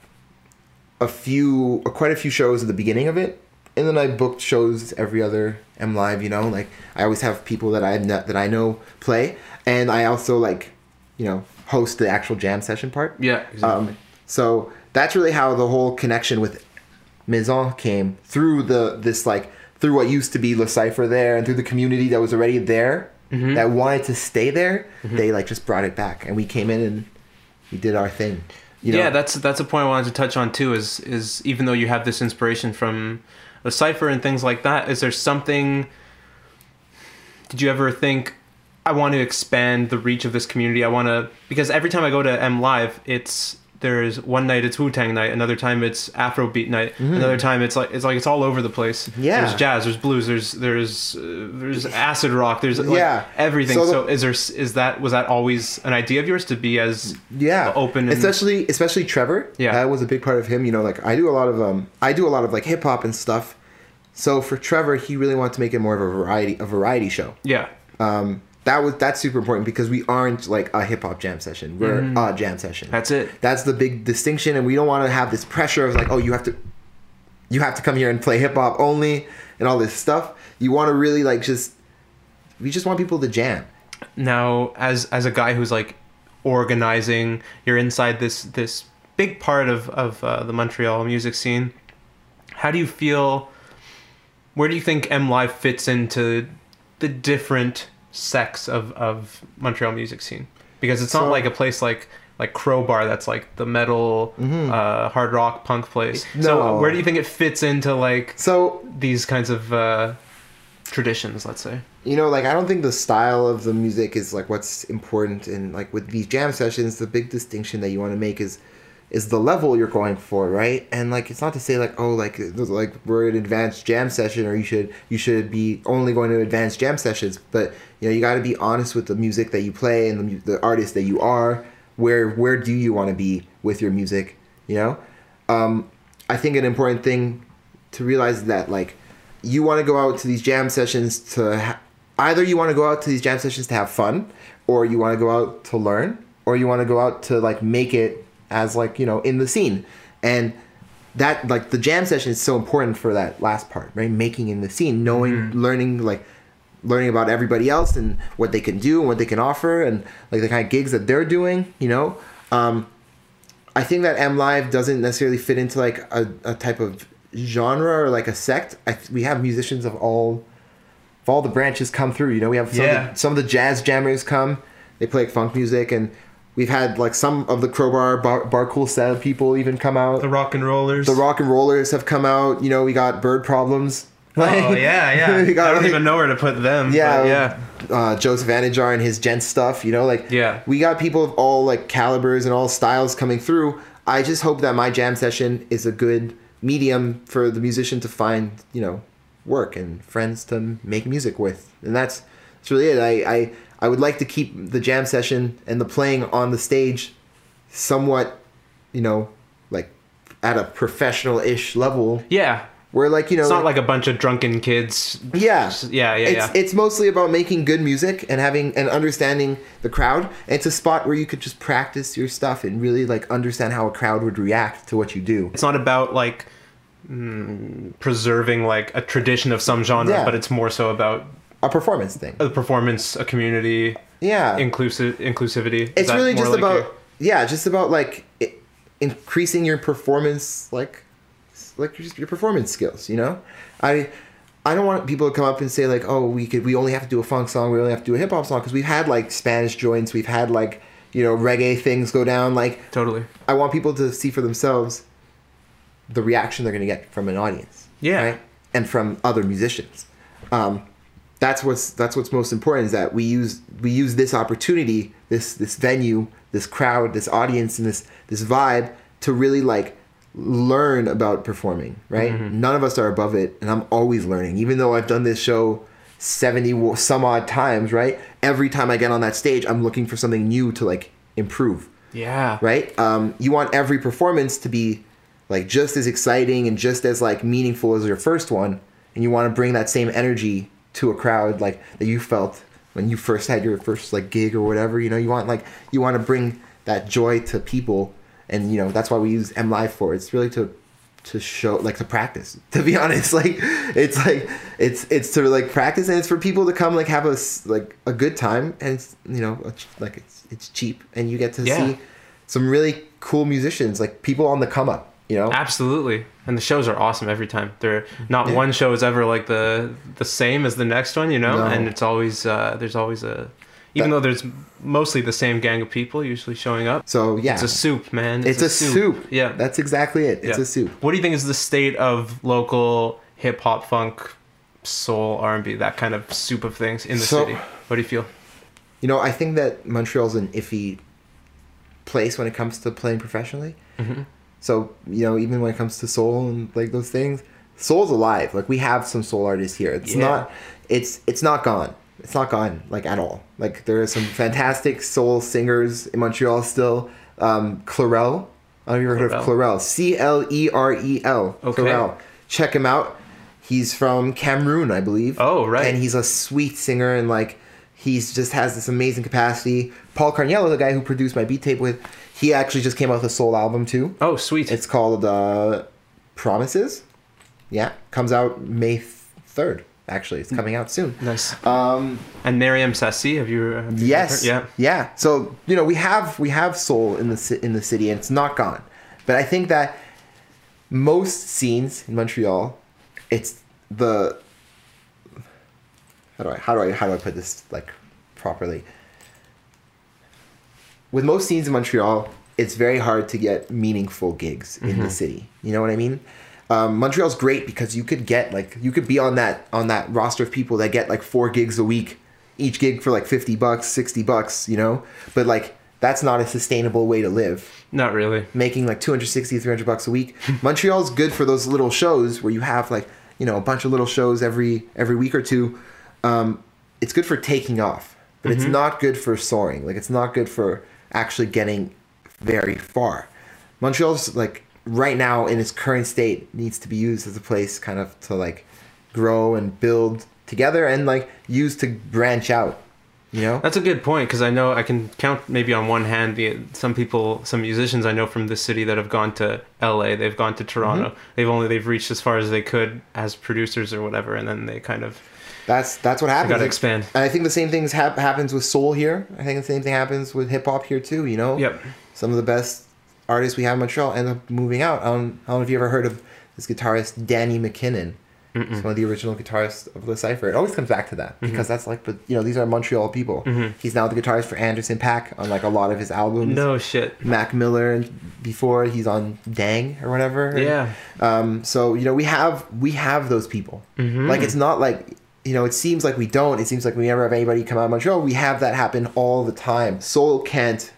Speaker 8: a few, or quite a few shows at the beginning of it, and then I booked shows every other M Live, you know. Like I always have people that I that I know play, and I also like, you know, host the actual jam session part.
Speaker 9: Yeah, exactly.
Speaker 8: Um, so that's really how the whole connection with Maison came, through the this like through what used to be Le Cypher there, and through the community that was already there,
Speaker 9: mm-hmm.
Speaker 8: that wanted to stay there.
Speaker 9: Mm-hmm.
Speaker 8: They like just brought it back, and we came in and we did our thing. You know?
Speaker 9: Yeah, that's that's a point I wanted to touch on too. Is is even though you have this inspiration from Le Cypher and things like that, is there something? Did you ever think, I want to expand the reach of this community? I want to, because every time I go to M Live, it's there's one night it's Wu-Tang night, another time it's Afrobeat night,
Speaker 8: Mm-hmm.
Speaker 9: another time it's like it's like it's all over the place.
Speaker 8: Yeah.
Speaker 9: There's jazz, there's blues, there's there's uh, there's acid rock, there's like
Speaker 8: Yeah.
Speaker 9: everything.
Speaker 8: So
Speaker 9: So,
Speaker 8: the-
Speaker 9: is there is that was that always an idea of yours to be as
Speaker 8: yeah
Speaker 9: open and,
Speaker 8: especially especially Trevor.
Speaker 9: Yeah.
Speaker 8: That was a big part of him. You know, like I do a lot of um I do a lot of like hip hop and stuff. So for Trevor, he really wanted to make it more of a variety a variety show.
Speaker 9: Yeah.
Speaker 8: Um that was that's super important, because we aren't like a hip hop jam session. We're
Speaker 9: Mhm.
Speaker 8: a jam session.
Speaker 9: That's it.
Speaker 8: That's the big distinction, and we don't want to have this pressure of like, oh, you have to you have to come here and play hip hop only and all this stuff. You want to really like just we just want people to jam.
Speaker 9: Now, as as a guy who's like organizing, you're inside this this big part of of uh, the Montreal music scene. How do you feel? Where do you think M Live fits into the different sects of of Montreal music scene? Because it's not
Speaker 8: So-
Speaker 9: like a place like like Crowbar that's like the metal,
Speaker 8: Mhm.
Speaker 9: uh, hard rock, punk place.
Speaker 8: No.
Speaker 9: So where do you think it fits into like
Speaker 8: so
Speaker 9: these kinds of uh, traditions? Let's say.
Speaker 8: You know, like I don't think the style of the music is like what's important. And like with these jam sessions, the big distinction that you want to make is is the level you're going for, right? And like it's not to say like, oh, like like we're an advanced jam session, or you should you should be only going to advanced jam sessions. But you know, you got to be honest with the music that you play and the, mu- the artist that you are. Where where do you want to be with your music? You know, um, I think an important thing to realize is that like you want to go out to these jam sessions to ha- either you want to go out to these jam sessions to have fun, or you want to go out to learn, or you want to go out to like make it as like, you know, in the scene. And that like the jam session is so important for that last part, right? Making in the scene, knowing, mm-hmm. learning like learning about everybody else and what they can do and what they can offer, and like the kind of gigs that they're doing, you know. um I think that M Live doesn't necessarily fit into like a, a type of genre or like a sect. I, we have musicians of all of all the branches come through, you know. We have some,
Speaker 9: Yeah.
Speaker 8: of the, some of the jazz jammers come, they play like funk music, and we've had like some of the Crowbar bar, bar cool set people even come out.
Speaker 9: The rock and rollers.
Speaker 8: The rock and rollers have come out, you know. We got Bird Problems.
Speaker 9: Oh yeah, yeah.
Speaker 8: We got,
Speaker 9: I don't
Speaker 8: like-
Speaker 9: even know where to put them.
Speaker 8: Yeah,
Speaker 9: but yeah.
Speaker 8: Uh, Joseph Anajar and his gent stuff, you know, like
Speaker 9: Yeah.
Speaker 8: we got people of all like calibers and all styles coming through. I just hope that my jam session is a good medium for the musician to find, you know, work and friends to make music with, and that's that's really it. I I, I would like to keep the jam session and the playing on the stage somewhat, you know, like at a professional-ish level.
Speaker 9: Yeah.
Speaker 8: Where like, you know,
Speaker 9: It's not like a bunch of drunken kids.
Speaker 8: yeah,
Speaker 9: Yeah, yeah,
Speaker 8: it's,
Speaker 9: yeah.
Speaker 8: It's mostly about making good music and having and understanding the crowd. And it's a spot where you could just practice your stuff and really like understand how a crowd would react to what you do.
Speaker 9: It's not about like mm, preserving like a tradition of some genre,
Speaker 8: Yeah.
Speaker 9: but it's more so about
Speaker 8: a performance thing.
Speaker 9: A performance, a community.
Speaker 8: Yeah.
Speaker 9: Inclusive inclusivity. Is
Speaker 8: It's
Speaker 9: that
Speaker 8: really
Speaker 9: more
Speaker 8: just
Speaker 9: like
Speaker 8: about
Speaker 9: your-
Speaker 8: yeah, just about like I- increasing your performance, like like your, your performance skills. You know, I I don't want people to come up and say like, oh, we could we only have to do a funk song, we only have to do a hip hop song, because we've had like Spanish joints, we've had like, you know, reggae things go down. Like,
Speaker 9: totally.
Speaker 8: I want people to see for themselves the reaction they're going to get from an audience.
Speaker 9: Yeah.
Speaker 8: Right? And from other musicians. Um, that's what's that's what's most important, is that we use we use this opportunity, this this venue, this crowd, this audience, and this this vibe to really like learn about performing, right?
Speaker 9: Mm-hmm.
Speaker 8: None of us are above it, and I'm always learning. Even though I've done this show seventy some odd times, right? Every time I get on that stage, I'm looking for something new to like improve.
Speaker 9: Yeah.
Speaker 8: Right? Um, you want every performance to be like just as exciting and just as like meaningful as your first one, and you want to bring that same energy to a crowd like that you felt when you first had your first like gig or whatever. You know, you want like you want to bring that joy to people. And, you know, that's why we use M Live for. It's really to to show, like, to practice, to be honest. Like, it's like, it's it's to, like, practice, and it's for people to come, like, have a, like, a good time. And, it's, you know, like, it's it's cheap. And you get to
Speaker 9: yeah.
Speaker 8: see some really cool musicians, like, people on the come up, you know?
Speaker 9: Absolutely. And the shows are awesome every time. They're not yeah. one show is ever, like, the the same as the next one, you know? No. And it's always, uh, there's always a... Even though there's mostly the same gang of people usually showing up.
Speaker 8: So, yeah.
Speaker 9: It's a soup, man.
Speaker 8: It's, it's a, a soup. soup.
Speaker 9: Yeah.
Speaker 8: That's exactly it. It's
Speaker 9: yeah.
Speaker 8: a soup.
Speaker 9: What do you think is the state of local hip-hop, funk, soul, R and B, that kind of soup of things in the so, city? What do you feel?
Speaker 8: You know, I think that Montreal's an iffy place when it comes to playing professionally.
Speaker 9: Mm-hmm.
Speaker 8: So, you know, even when it comes to soul and, like, those things, soul's alive. Like, we have some soul artists here. It's
Speaker 9: yeah.
Speaker 8: not... It's It's not gone. It's not gone, like, at all. Like, there are some fantastic soul singers in Montreal still. Um, Clarel. I don't know if you've heard of Clarel. C L E R E L.
Speaker 9: Okay.
Speaker 8: Clarel. Check him out. He's from Cameroon, I believe.
Speaker 9: Oh, right.
Speaker 8: And he's a sweet singer, and, like, he's just has this amazing capacity. Paul Carniello, the guy who produced my beat tape with, he actually just came out with a soul album, too.
Speaker 9: Oh, sweet.
Speaker 8: It's called uh, Promises. Yeah. Comes out May third. Actually, it's coming out soon.
Speaker 9: Nice.
Speaker 8: Um,
Speaker 9: and Miriam Sassi, have you? Have you
Speaker 8: yes.
Speaker 9: Heard? Yeah.
Speaker 8: Yeah. So you know, we have we have soul in the in the city, and it's not gone. But I think that most scenes in Montreal, it's the how do I how do I how do I put this like properly? With most scenes in Montreal, it's very hard to get meaningful gigs in mm-hmm. the city. You know what I mean? Um, Montreal's great because you could get like you could be on that on that roster of people that get like four gigs a week, each gig for like fifty bucks, sixty bucks, you know. But like that's not a sustainable way to live.
Speaker 9: Not really.
Speaker 8: Making like two hundred sixty, three hundred bucks a week. Montreal's good for those little shows where you have like you know a bunch of little shows every every week or two. Um, it's good for taking off, but mm-hmm. it's not good for soaring. Like it's not good for actually getting very far. Montreal's like. Right now in its current state needs to be used as a place kind of to like grow and build together and like use to branch out, you know?
Speaker 9: That's a good point, because I know I can count maybe on one hand the some people, some musicians I know from this city that have gone to L A, they've gone to Toronto. Mm-hmm. They've only they've reached as far as they could as producers or whatever, and then they kind of
Speaker 8: That's that's what happens.
Speaker 9: Got to expand.
Speaker 8: And I think the same thing hap- happens with soul here. I think the same thing happens with hip hop here too, you know?
Speaker 9: Yep.
Speaker 8: Some of the best artists we have in Montreal end up moving out. I don't, I don't know if you ever heard of this guitarist Danny McKinnon. Mm-mm. He's one of the original guitarists of The Cypher. It always comes back to that because mm-hmm. that's like, but you know, these are Montreal people.
Speaker 9: Mm-hmm.
Speaker 8: He's now the guitarist for Anderson .Paak on like a lot of his albums.
Speaker 9: No shit.
Speaker 8: Mac Miller, and before he's on Dang or whatever.
Speaker 9: Yeah.
Speaker 8: Um. So you know, we have we have those people.
Speaker 9: Mm-hmm.
Speaker 8: Like it's not like. You know, it seems like we don't. It seems like we never have anybody come out of Montreal. We have that happen all the time. Soul can't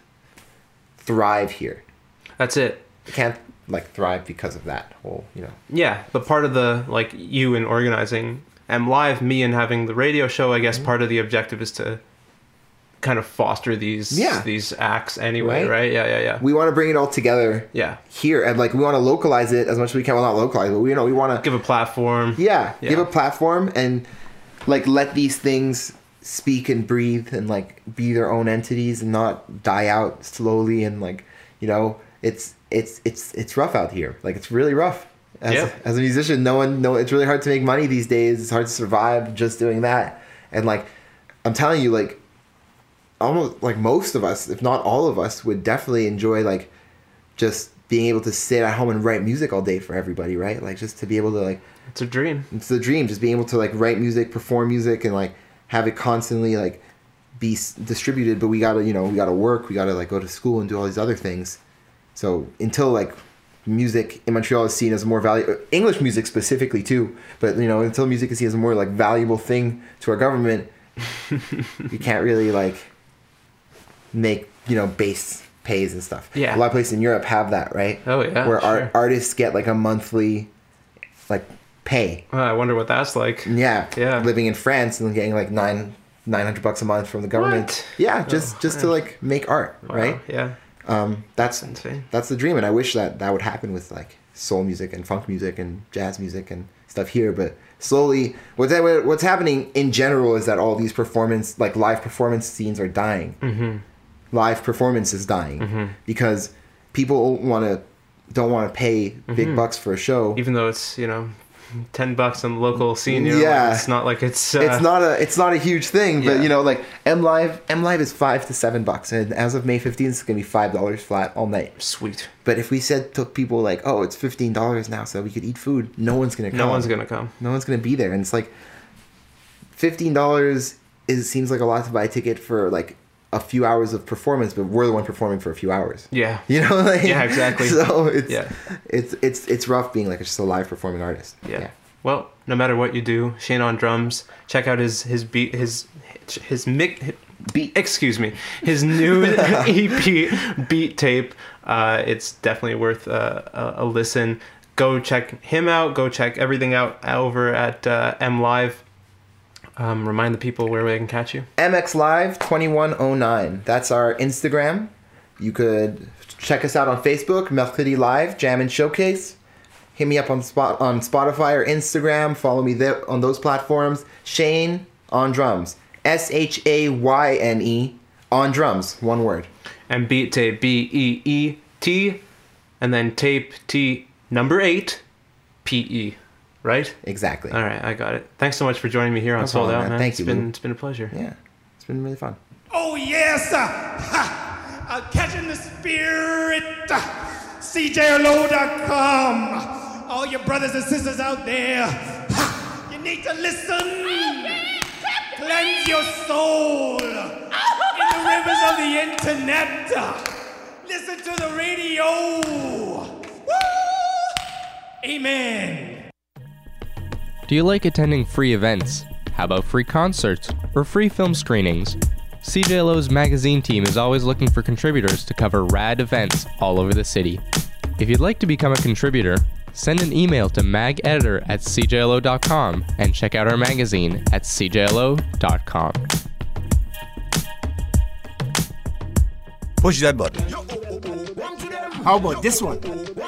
Speaker 8: thrive here.
Speaker 9: That's it.
Speaker 8: It can't like thrive because of that whole, you know.
Speaker 9: Yeah, but part of the like you in organizing M Live, me and having the radio show, I guess mm-hmm. part of the objective is to kind of foster these
Speaker 8: yeah.
Speaker 9: these acts anyway, right?
Speaker 8: right?
Speaker 9: Yeah, yeah, yeah.
Speaker 8: We want to bring it all together.
Speaker 9: Yeah.
Speaker 8: Here and like we want to localize it as much as we can. Well, not localize, but we you know we want to
Speaker 9: give a platform.
Speaker 8: Yeah,
Speaker 9: yeah,
Speaker 8: give a platform and like let these things speak and breathe and like be their own entities and not die out slowly and like you know it's it's it's it's rough out here. Like it's really rough. As,
Speaker 9: yeah.
Speaker 8: as a musician, no one no it's really hard to make money these days. It's hard to survive just doing that. And like I'm telling you, like almost like most of us, if not all of us, would definitely enjoy like just being able to sit at home and write music all day for everybody, right? Like just to be able to like
Speaker 9: it's a dream.
Speaker 8: It's a dream, just being able to like write music, perform music, and like have it constantly like be s- distributed. But we gotta, you know, we gotta work, we gotta like go to school and do all these other things. So until like music in Montreal is seen as more valuable, English music specifically too, but you know, until music is seen as a more like valuable thing to our government, you can't really like make, you know, base pays and stuff.
Speaker 9: Yeah.
Speaker 8: A lot of places in Europe have that, right?
Speaker 9: Oh yeah.
Speaker 8: Where
Speaker 9: sure.
Speaker 8: art, artists get like a monthly like pay.
Speaker 9: Oh, I wonder what that's like.
Speaker 8: Yeah.
Speaker 9: Yeah.
Speaker 8: Living in France and getting like nine nine hundred bucks a month from the government.
Speaker 9: What?
Speaker 8: Yeah, just
Speaker 9: Oh,
Speaker 8: just
Speaker 9: man.
Speaker 8: to like make art,
Speaker 9: Wow,
Speaker 8: right?
Speaker 9: Yeah.
Speaker 8: Um, that's
Speaker 9: That's insane.
Speaker 8: that's the dream, and I wish that that would happen with like soul music and funk music and jazz music and stuff here. But slowly, what's what's happening in general is that all these performance, like live performance scenes, are dying.
Speaker 9: Mm-hmm.
Speaker 8: Live performance is dying
Speaker 9: Mm-hmm.
Speaker 8: because people want to don't want to pay big
Speaker 9: Mhm.
Speaker 8: bucks for a show,
Speaker 9: even though it's, you know, ten bucks on the local scene. You know,
Speaker 8: Yeah.
Speaker 9: like, it's not like it's. Uh,
Speaker 8: it's not a it's not a huge thing, but
Speaker 9: Yeah.
Speaker 8: you know, like M Live M Live is five to seven bucks, and as of May fifteenth, it's gonna be five dollars flat all night.
Speaker 9: Sweet.
Speaker 8: But if we said to people like, oh, it's fifteen dollars now, so we could eat food, no one's gonna come.
Speaker 9: No one's gonna come.
Speaker 8: No one's gonna be there, and it's like fifteen dollars is seems like a lot to buy a ticket for like a few hours of performance, but we're the one performing for a few hours.
Speaker 9: Yeah.
Speaker 8: You know, like,
Speaker 9: Yeah, exactly.
Speaker 8: So it's
Speaker 9: Yeah.
Speaker 8: it's it's it's rough being like just a live performing artist.
Speaker 9: Yeah. Well, no matter what you do, Shane on drums. Check out his his beat his his mic
Speaker 8: beat.
Speaker 9: Excuse me, his new E P Beat Tape. Uh, it's definitely worth uh, a, a listen. Go check him out. Go check everything out over at uh, M Live. Um, remind the people where they can catch you.
Speaker 8: M X Live twenty-one oh nine. That's our Instagram. You could check us out on Facebook, Mercredi Live, Jam and Showcase. Hit me up on spot on Spotify or Instagram. Follow me there on those platforms. Shane on drums. S H A Y N E on drums. One word.
Speaker 9: And Beat Tape, B E E T, and then Tape, T, number eight, P E. Right?
Speaker 8: Exactly.
Speaker 9: All right, I got it. Thanks so much for joining me here on
Speaker 8: No
Speaker 9: Sold
Speaker 8: problem,
Speaker 9: Out,
Speaker 8: man.
Speaker 9: man.
Speaker 8: Thank
Speaker 9: It's
Speaker 8: you,
Speaker 9: been
Speaker 8: Lou.
Speaker 9: it's been a pleasure.
Speaker 8: Yeah, it's been really fun.
Speaker 15: Oh yes, ha! I'm catching the spirit. C J L O dot com. All your brothers and sisters out there, ha! You need to listen. Cleanse your soul in the rivers of the internet. Listen to the radio. Woo! Amen.
Speaker 16: Do you like attending free events? How about free concerts or free film screenings? C J L O's magazine team is always looking for contributors to cover rad events all over the city. If you'd like to become a contributor, send an email to mageditor at c j l o dot com and check out our magazine at c j l o dot com.
Speaker 17: Push that button. How about this one?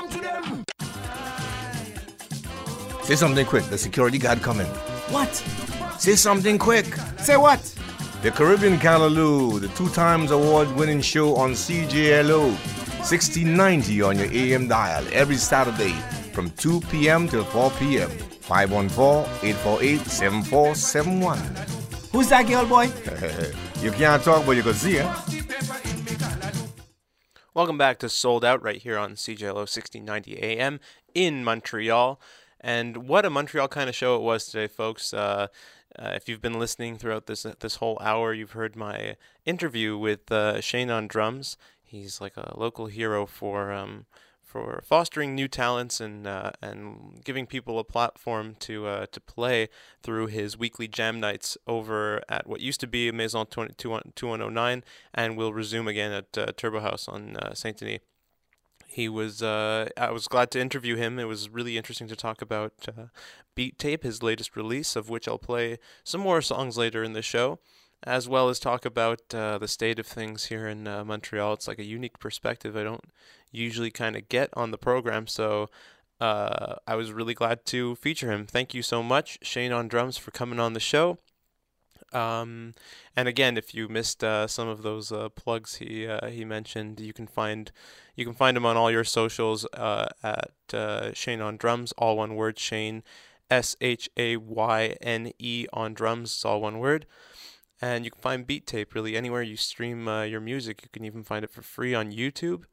Speaker 17: Say something quick. The security guard coming. What? Say something quick. Say what? The Caribbean Callaloo, the two times award-winning show on C J L O, sixteen ninety on your A M dial every Saturday from two p.m. till four p.m. five one four, eight four eight, seven four seven one. Who's that girl, boy? You can't talk, but you can see her.
Speaker 4: Welcome back to Sold Out right here on C J L O sixteen ninety A M in Montreal. And what a Montreal kind of show it was today, folks. Uh, uh, if you've been listening throughout this this whole hour, you've heard my interview with uh, Shane on drums. He's like a local hero for um, for fostering new talents and uh, and giving people a platform to uh, to play through his weekly jam nights over at what used to be Maison twenty-one oh nine and will resume again at uh, Turbo House on uh, Saint Denis. He was, uh, I was glad to interview him. It was really interesting to talk about uh, Beat Tape, his latest release, of which I'll play some more songs later in the show, as well as talk about uh, the state of things here in uh, Montreal. It's like a unique perspective I don't usually kind of get on the program, so uh, I was really glad to feature him. Thank you so much, Shane on drums, for coming on the show. Um, and again, if you missed uh, some of those uh, plugs he uh, he mentioned, you can find you can find him on all your socials uh, at uh, Shane on drums, all one word. Shane, S H A Y N E on drums, it's all one word. And you can find Beat Tape really anywhere you stream uh, your music. You can even find it for free on YouTube.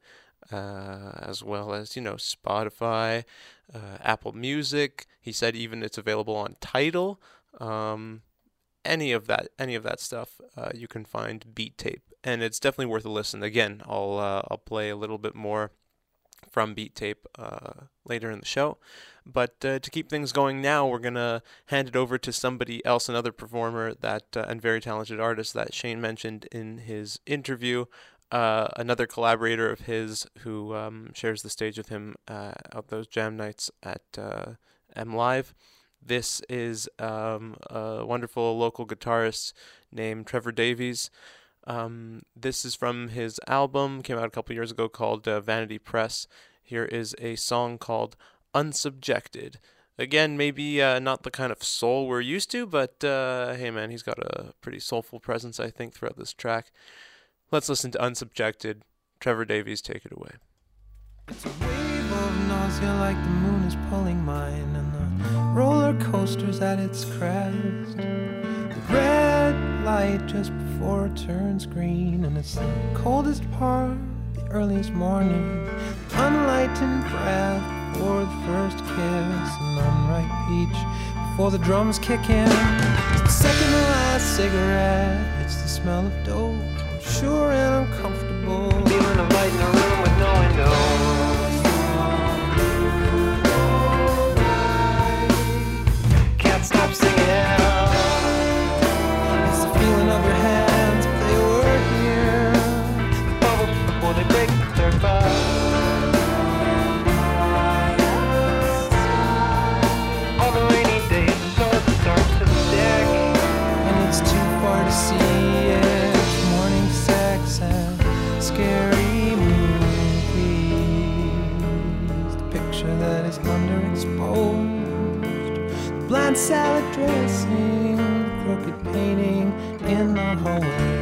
Speaker 4: uh, as well as, you know, Spotify, uh, Apple Music. He said even it's available on Tidal. Um, any of that, any of that stuff, uh, you can find Beat Tape, and it's definitely worth a listen. Again, I'll uh, I'll play a little bit more from Beat Tape uh, later in the show. But uh, to keep things going now, we're going to hand it over to somebody else, another performer that uh, and very talented artist that Shane mentioned in his interview, uh, another collaborator of his who um, shares the stage with him uh, at those jam nights at uh, M Live. This is um, a wonderful local guitarist named Trevor Davies. Um, this is from his album, came out a couple years ago, called uh, Vanity Press. Here is a song called Unsubjected. Again, maybe uh, not the kind of soul we're used to, but uh, hey man, he's got a pretty soulful presence, I think, throughout this track. Let's listen to Unsubjected. Trevor Davies, take it away.
Speaker 18: It's a wave of nausea like the moon is pulling mine, and the roller coaster's at its crest. The red light just before it turns green, and it's the coldest part of the earliest morning. Unlightened breath before the first kiss, an unripe peach before the drums kick in. It's the second to last cigarette, it's the smell of dope. I'm sure and uncomfortable, feeling of light in a room with no windows. Can't stop singing. It's the feeling of your hands if they were here. The bubble before they break the third bar. All the rainy days until it starts to the deck, and it's too far to see it. It's morning sex and scary movies. The picture that is underexposed. Bland salad dressing, crooked painting in the hallway.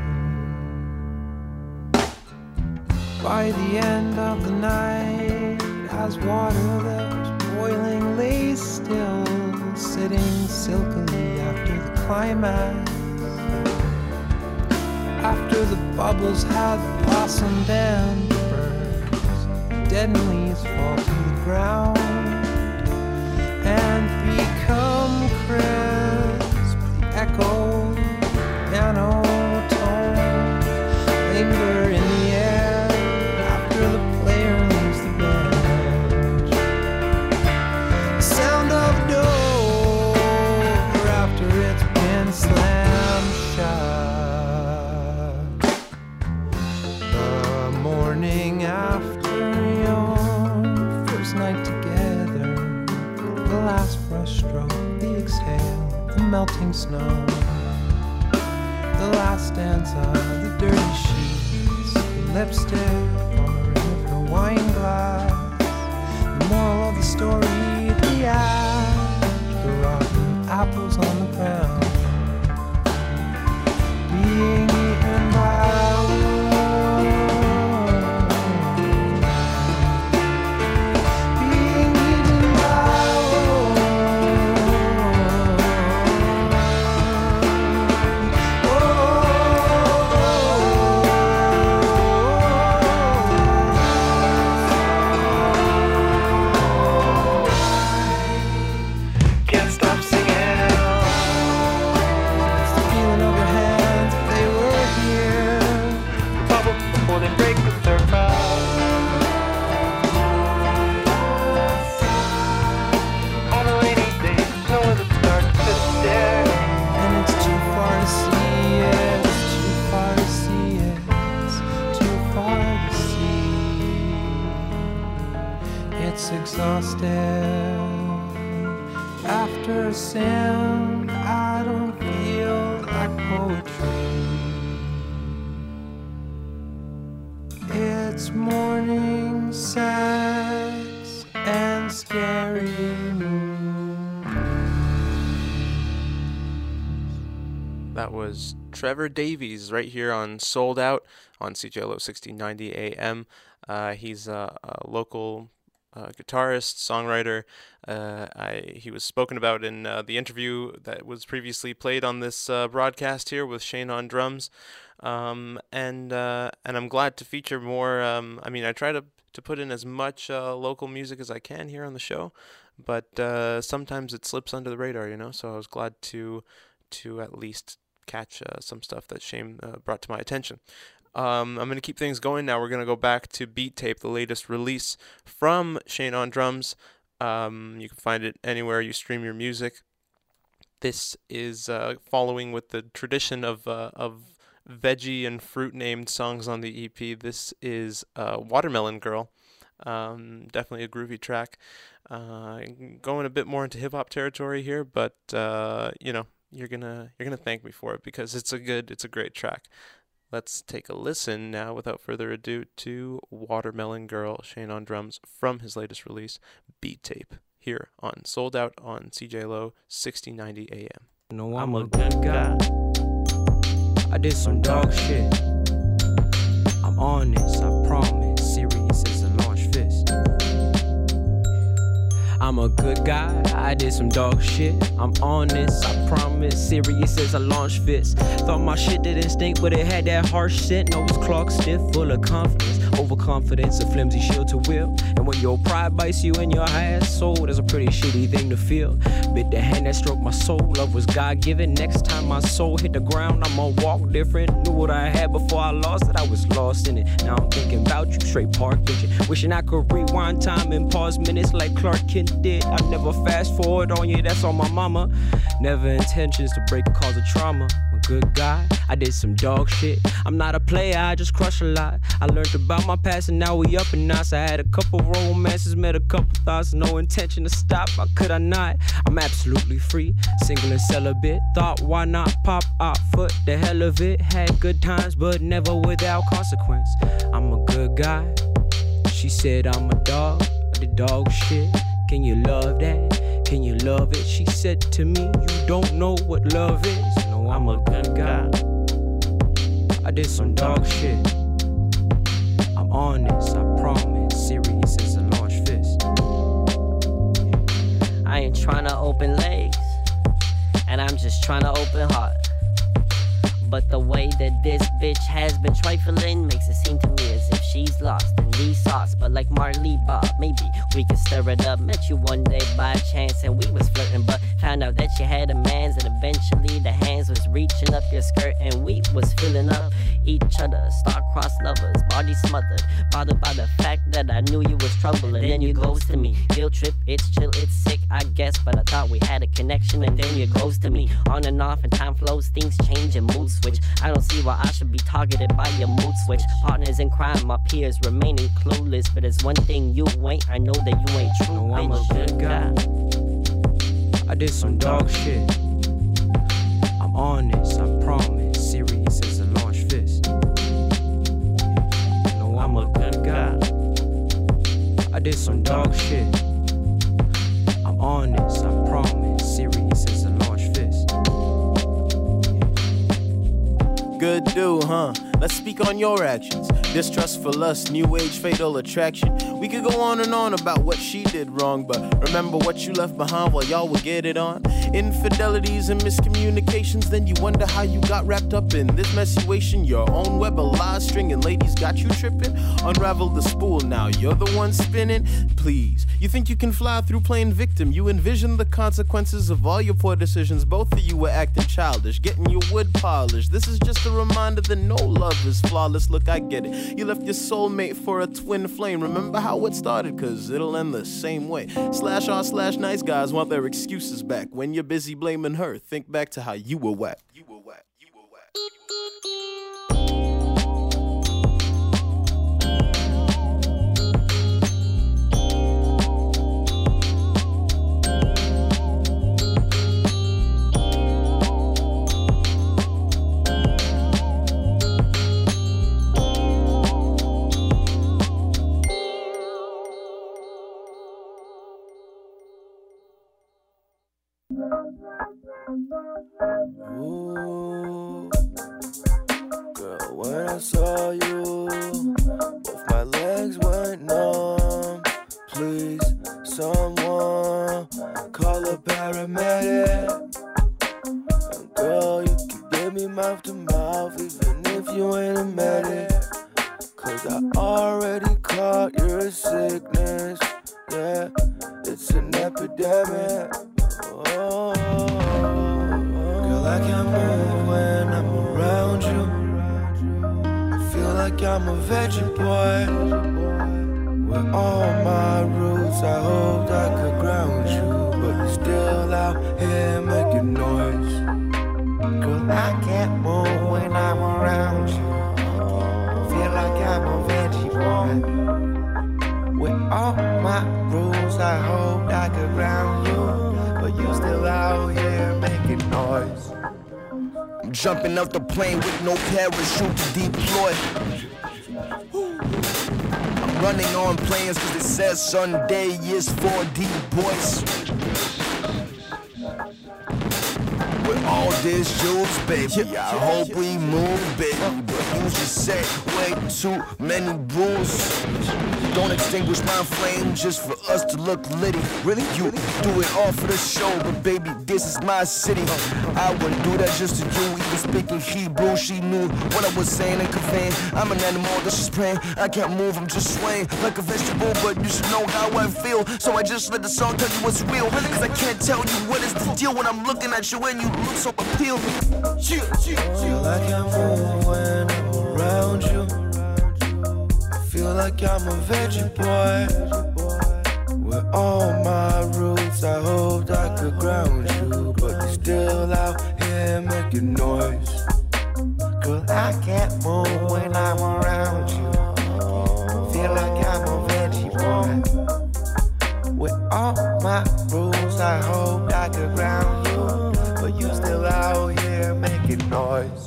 Speaker 18: By the end of the night, as water that was boiling lay still, sitting silkily after the climax. After the bubbles had blossomed and burst, dead leaves fall to the ground and become crisp. The echo, piano tone, linger in the air after the player leaves the bench. The sound of a door after it's been slammed shut. The morning after your first night together, the last brush stroke, the exhale, the melting snow, the last dance of the dirty sheets, the lipstick on the rim of her wine glass, the moral of the story, the ash, the rotten apples on the ground, being eaten by exhausted after sin. I don't feel like poetry. It's morning sex and scary movies.
Speaker 4: That was Trevor Davies right here on Sold Out on C J L O sixteen ninety A M. Uh, he's a, a local uh, guitarist, songwriter. Uh, I he was spoken about in uh, the interview that was previously played on this uh, broadcast here with Shane on drums, um, and uh, and I'm glad to feature more. Um, I mean, I try to to put in as much uh, local music as I can here on the show, but uh, sometimes it slips under the radar, you know. So I was glad to to at least catch uh, some stuff that Shane uh, brought to my attention. Um, I'm going to keep things going now. We're going to go back to Beat Tape, the latest release from Shane on drums. Um, you can find it anywhere you stream your music. This is uh, following with the tradition of uh, of veggie and fruit named songs on the E P. This is uh, Watermelon Girl. Um, definitely a groovy track. Uh, going a bit more into hip hop territory here, but uh, you know, you're gonna you're gonna thank me for it because it's a good, it's a great track. Let's take a listen now, without further ado, to Watermelon Girl, Shane on drums, from his latest release, Beat Tape, here on Sold Out on C J L O sixty ninety A M.
Speaker 19: No, I'm a good guy. I did some dog shit. I'm honest, I promise. Serious as a launch fist. I'm a good guy, I did some dog shit. I'm honest, I promise. Serious as a launch fist. Thought my shit didn't stink, but it had that harsh scent. Nose clogged, stiff, full of confidence. Overconfidence, a flimsy shield to will. And when your pride bites you in your ass soul, that's a pretty shitty thing to feel. Bit the hand that stroked my soul, love was God-given. Next time my soul hit the ground, I'ma walk different. Knew what I had before I lost it, I was lost in it. Now I'm thinking about you, straight park vision. Wishing I could rewind time and pause minutes like Clark Kent did. I never fast forward on you, that's on my mama. Never intentions to break or cause a trauma. I'm a good guy, I did some dog shit. I'm not a player, I just crush a lot. I learned about my past and now we up and nice. I had a couple romances, met a couple thoughts, no intention to stop. How could I not? I'm absolutely free, single and celibate. Thought why not pop out foot, the hell of it. Had good times but never without consequence. I'm a good guy. She said I'm a dog, I did dog shit. Can you love that? Can you love it? She said to me, you don't know what love is. No, I'm a good guy. I did some dog shit. I'm honest, I promise. Serious as a launch fist.
Speaker 20: I ain't tryna open legs, and I'm just tryna open heart. But the way that this bitch has been trifling makes it seem to me as if she's lost in these thoughts. But like Marley Bob, maybe we could stir it up. Met you one day by chance and we was flirting, but found out that you had a man's, and eventually the hands was reaching up your skirt and we was filling up each other. Star-crossed lovers, body smothered, bothered by the fact that I knew you was trouble. And then you goes to me, guilt trip, it's chill, it's sick, I guess, but I thought we had a connection. And then you goes to me, on and off, and time flows, things change and mood switch. I don't see why I should be targeted by your mood switch. Partners in crime, my peers remaining clueless, but there's one thing you ain't, I know that you ain't true.
Speaker 19: No, I'm a good guy. I did some dog shit. I'm honest, I promise. Serious as a launch fist. No, I'm a good guy. I did some dog shit. I'm honest, I promise. Serious as a launch fist.
Speaker 6: Good dude, huh? Let's speak on your actions. Distrust for lust, new age fatal attraction. We could go on and on about what she did wrong, but remember what you left behind while y'all would get it on? Infidelities and miscommunications, then you wonder how you got wrapped up in this messuation. Your own web of lies, stringing ladies got you tripping. Unravel the spool, now you're the one spinning. Please, you think you can fly through playing victim? You envision the consequences of all your poor decisions. Both of you were acting childish, getting your wood polished. This is just a reminder that no love is flawless. Look, I get it. You left your soulmate for a twin flame. Remember how it started, cause it'll end the same way. Slash r slash nice guys want their excuses back. When you're busy blaming her, think back to how you were whack. You were whack. You were whack.
Speaker 18: Ooh, girl, when I saw you, both my legs went numb. please, someone call a paramedic. And girl, you can give me mouth to mouth even if you ain't a medic. Cause I already caught your sickness. Yeah, it's an epidemic. Oh, girl, I can't move when I'm around you. I feel like I'm a veggie boy. With all my roots, I hoped I could ground you, but you're still out here making noise. Girl, I can't move when I'm around you. I feel like I'm a veggie boy. With all my rules, I hoped I could ground you, but you're still out here making noise.
Speaker 6: I'm jumping out the plane with no parachute to deploy. I'm running on planes cause it says Sunday is for D-boys. With all this juice, baby, I hope we move, baby. But you just say way too many rules. Don't extinguish my flame just for us to look litty. Really? You do it all for the show, but baby, this is my city. I wouldn't do that just to you. Even speaking Hebrew, she knew what I was saying and conveying. I'm an animal that's just praying. I can't move, I'm just swaying like a vegetable, but you should know how I feel. So I just let the song tell you what's real. Cause I can't tell you what is the deal when I'm looking at you and you look so appealing. Yeah, yeah, yeah.
Speaker 18: Feel like I'm moving when I'm around you. Feel like I'm a veggie boy. With all my roots, I hoped I could ground you, but you're still out here making noise. Girl, I can't move when I'm around you. Feel like I'm a veggie boy. With all my rules, I hoped I could ground you, but you still out here making noise.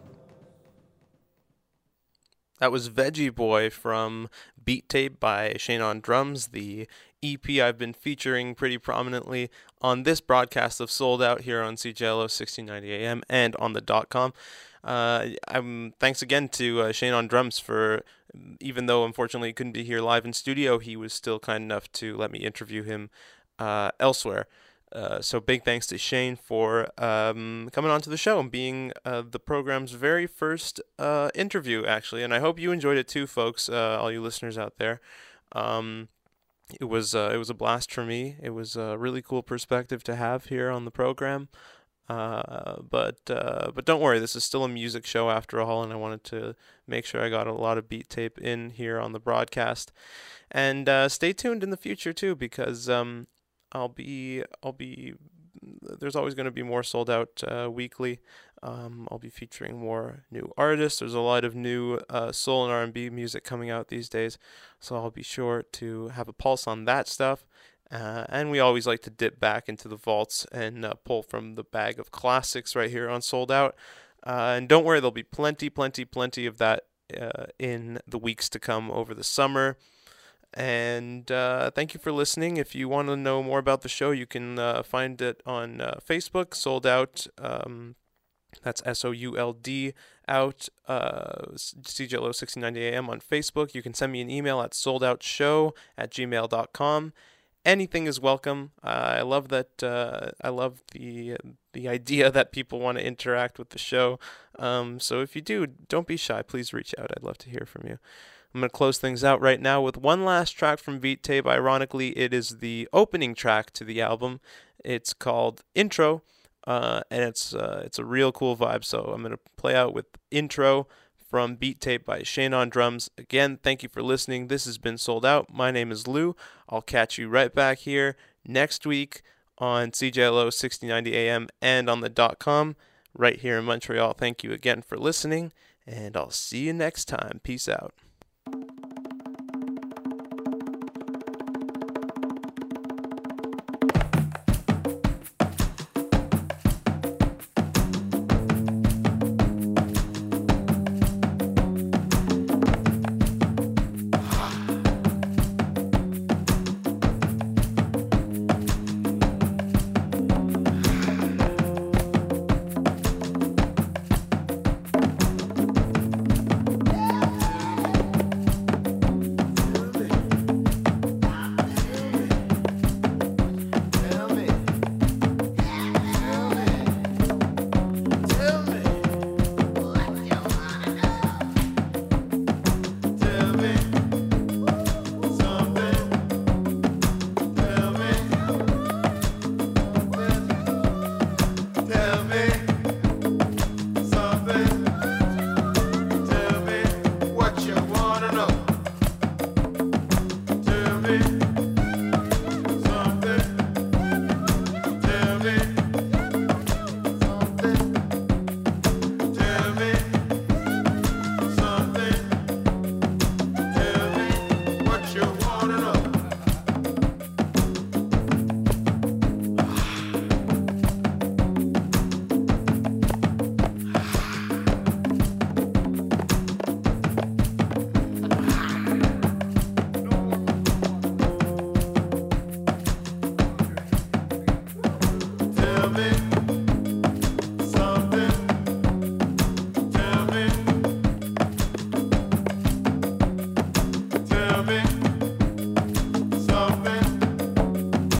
Speaker 4: That was Veggie Boy from Beat Tape by Shane on Drums, the E P I've been featuring pretty prominently on this broadcast of Sold Out here on C J L O sixteen ninety A M and on the dot com. Uh, I'm, thanks again to uh, Shane on Drums for, even though unfortunately he couldn't be here live in studio, he was still kind enough to let me interview him uh, elsewhere. Uh, so big thanks to Shane for um, coming onto the show and being uh, the program's very first uh, interview, actually. And I hope you enjoyed it too, folks, uh, all you listeners out there. Um, it was uh, it was a blast for me. It was a really cool perspective to have here on the program. Uh, but uh, but don't worry, this is still a music show after all, and I wanted to make sure I got a lot of Beat Tape in here on the broadcast. And uh, stay tuned in the future too, because um, I'll be I'll be there's always going to be more Sold Out uh, weekly. Um, I'll be featuring more new artists. There's a lot of new uh, soul and R and B music coming out these days, so I'll be sure to have a pulse on that stuff. Uh, and we always like to dip back into the vaults and uh, pull from the bag of classics right here on Sold Out. Uh, and don't worry, there'll be plenty, plenty, plenty of that uh, in the weeks to come over the summer. And uh, thank you for listening. If you want to know more about the show, you can uh, find it on uh, Facebook, Sold Out. Um, that's S O U L D out, uh, C J L O sixteen ninety A M on Facebook. You can send me an email at soldoutshow at gmail dot com. Anything is welcome. Uh, I love that. Uh, I love the the idea that people want to interact with the show. Um, so if you do, don't be shy. Please reach out. I'd love to hear from you. I'm going to close things out right now with one last track from Beat Tape. Ironically, it is the opening track to the album. It's called Intro, uh, and it's uh, it's a real cool vibe. So I'm going to play out with Intro from Beat Tape by Shane on Drums. Again, thank you for listening. This has been Sold Out. My name is Lou. I'll catch you right back here next week on C J L O sixteen ninety A M and on the dot com right here in Montreal. Thank you again for listening, and I'll see you next time. Peace out.
Speaker 6: me.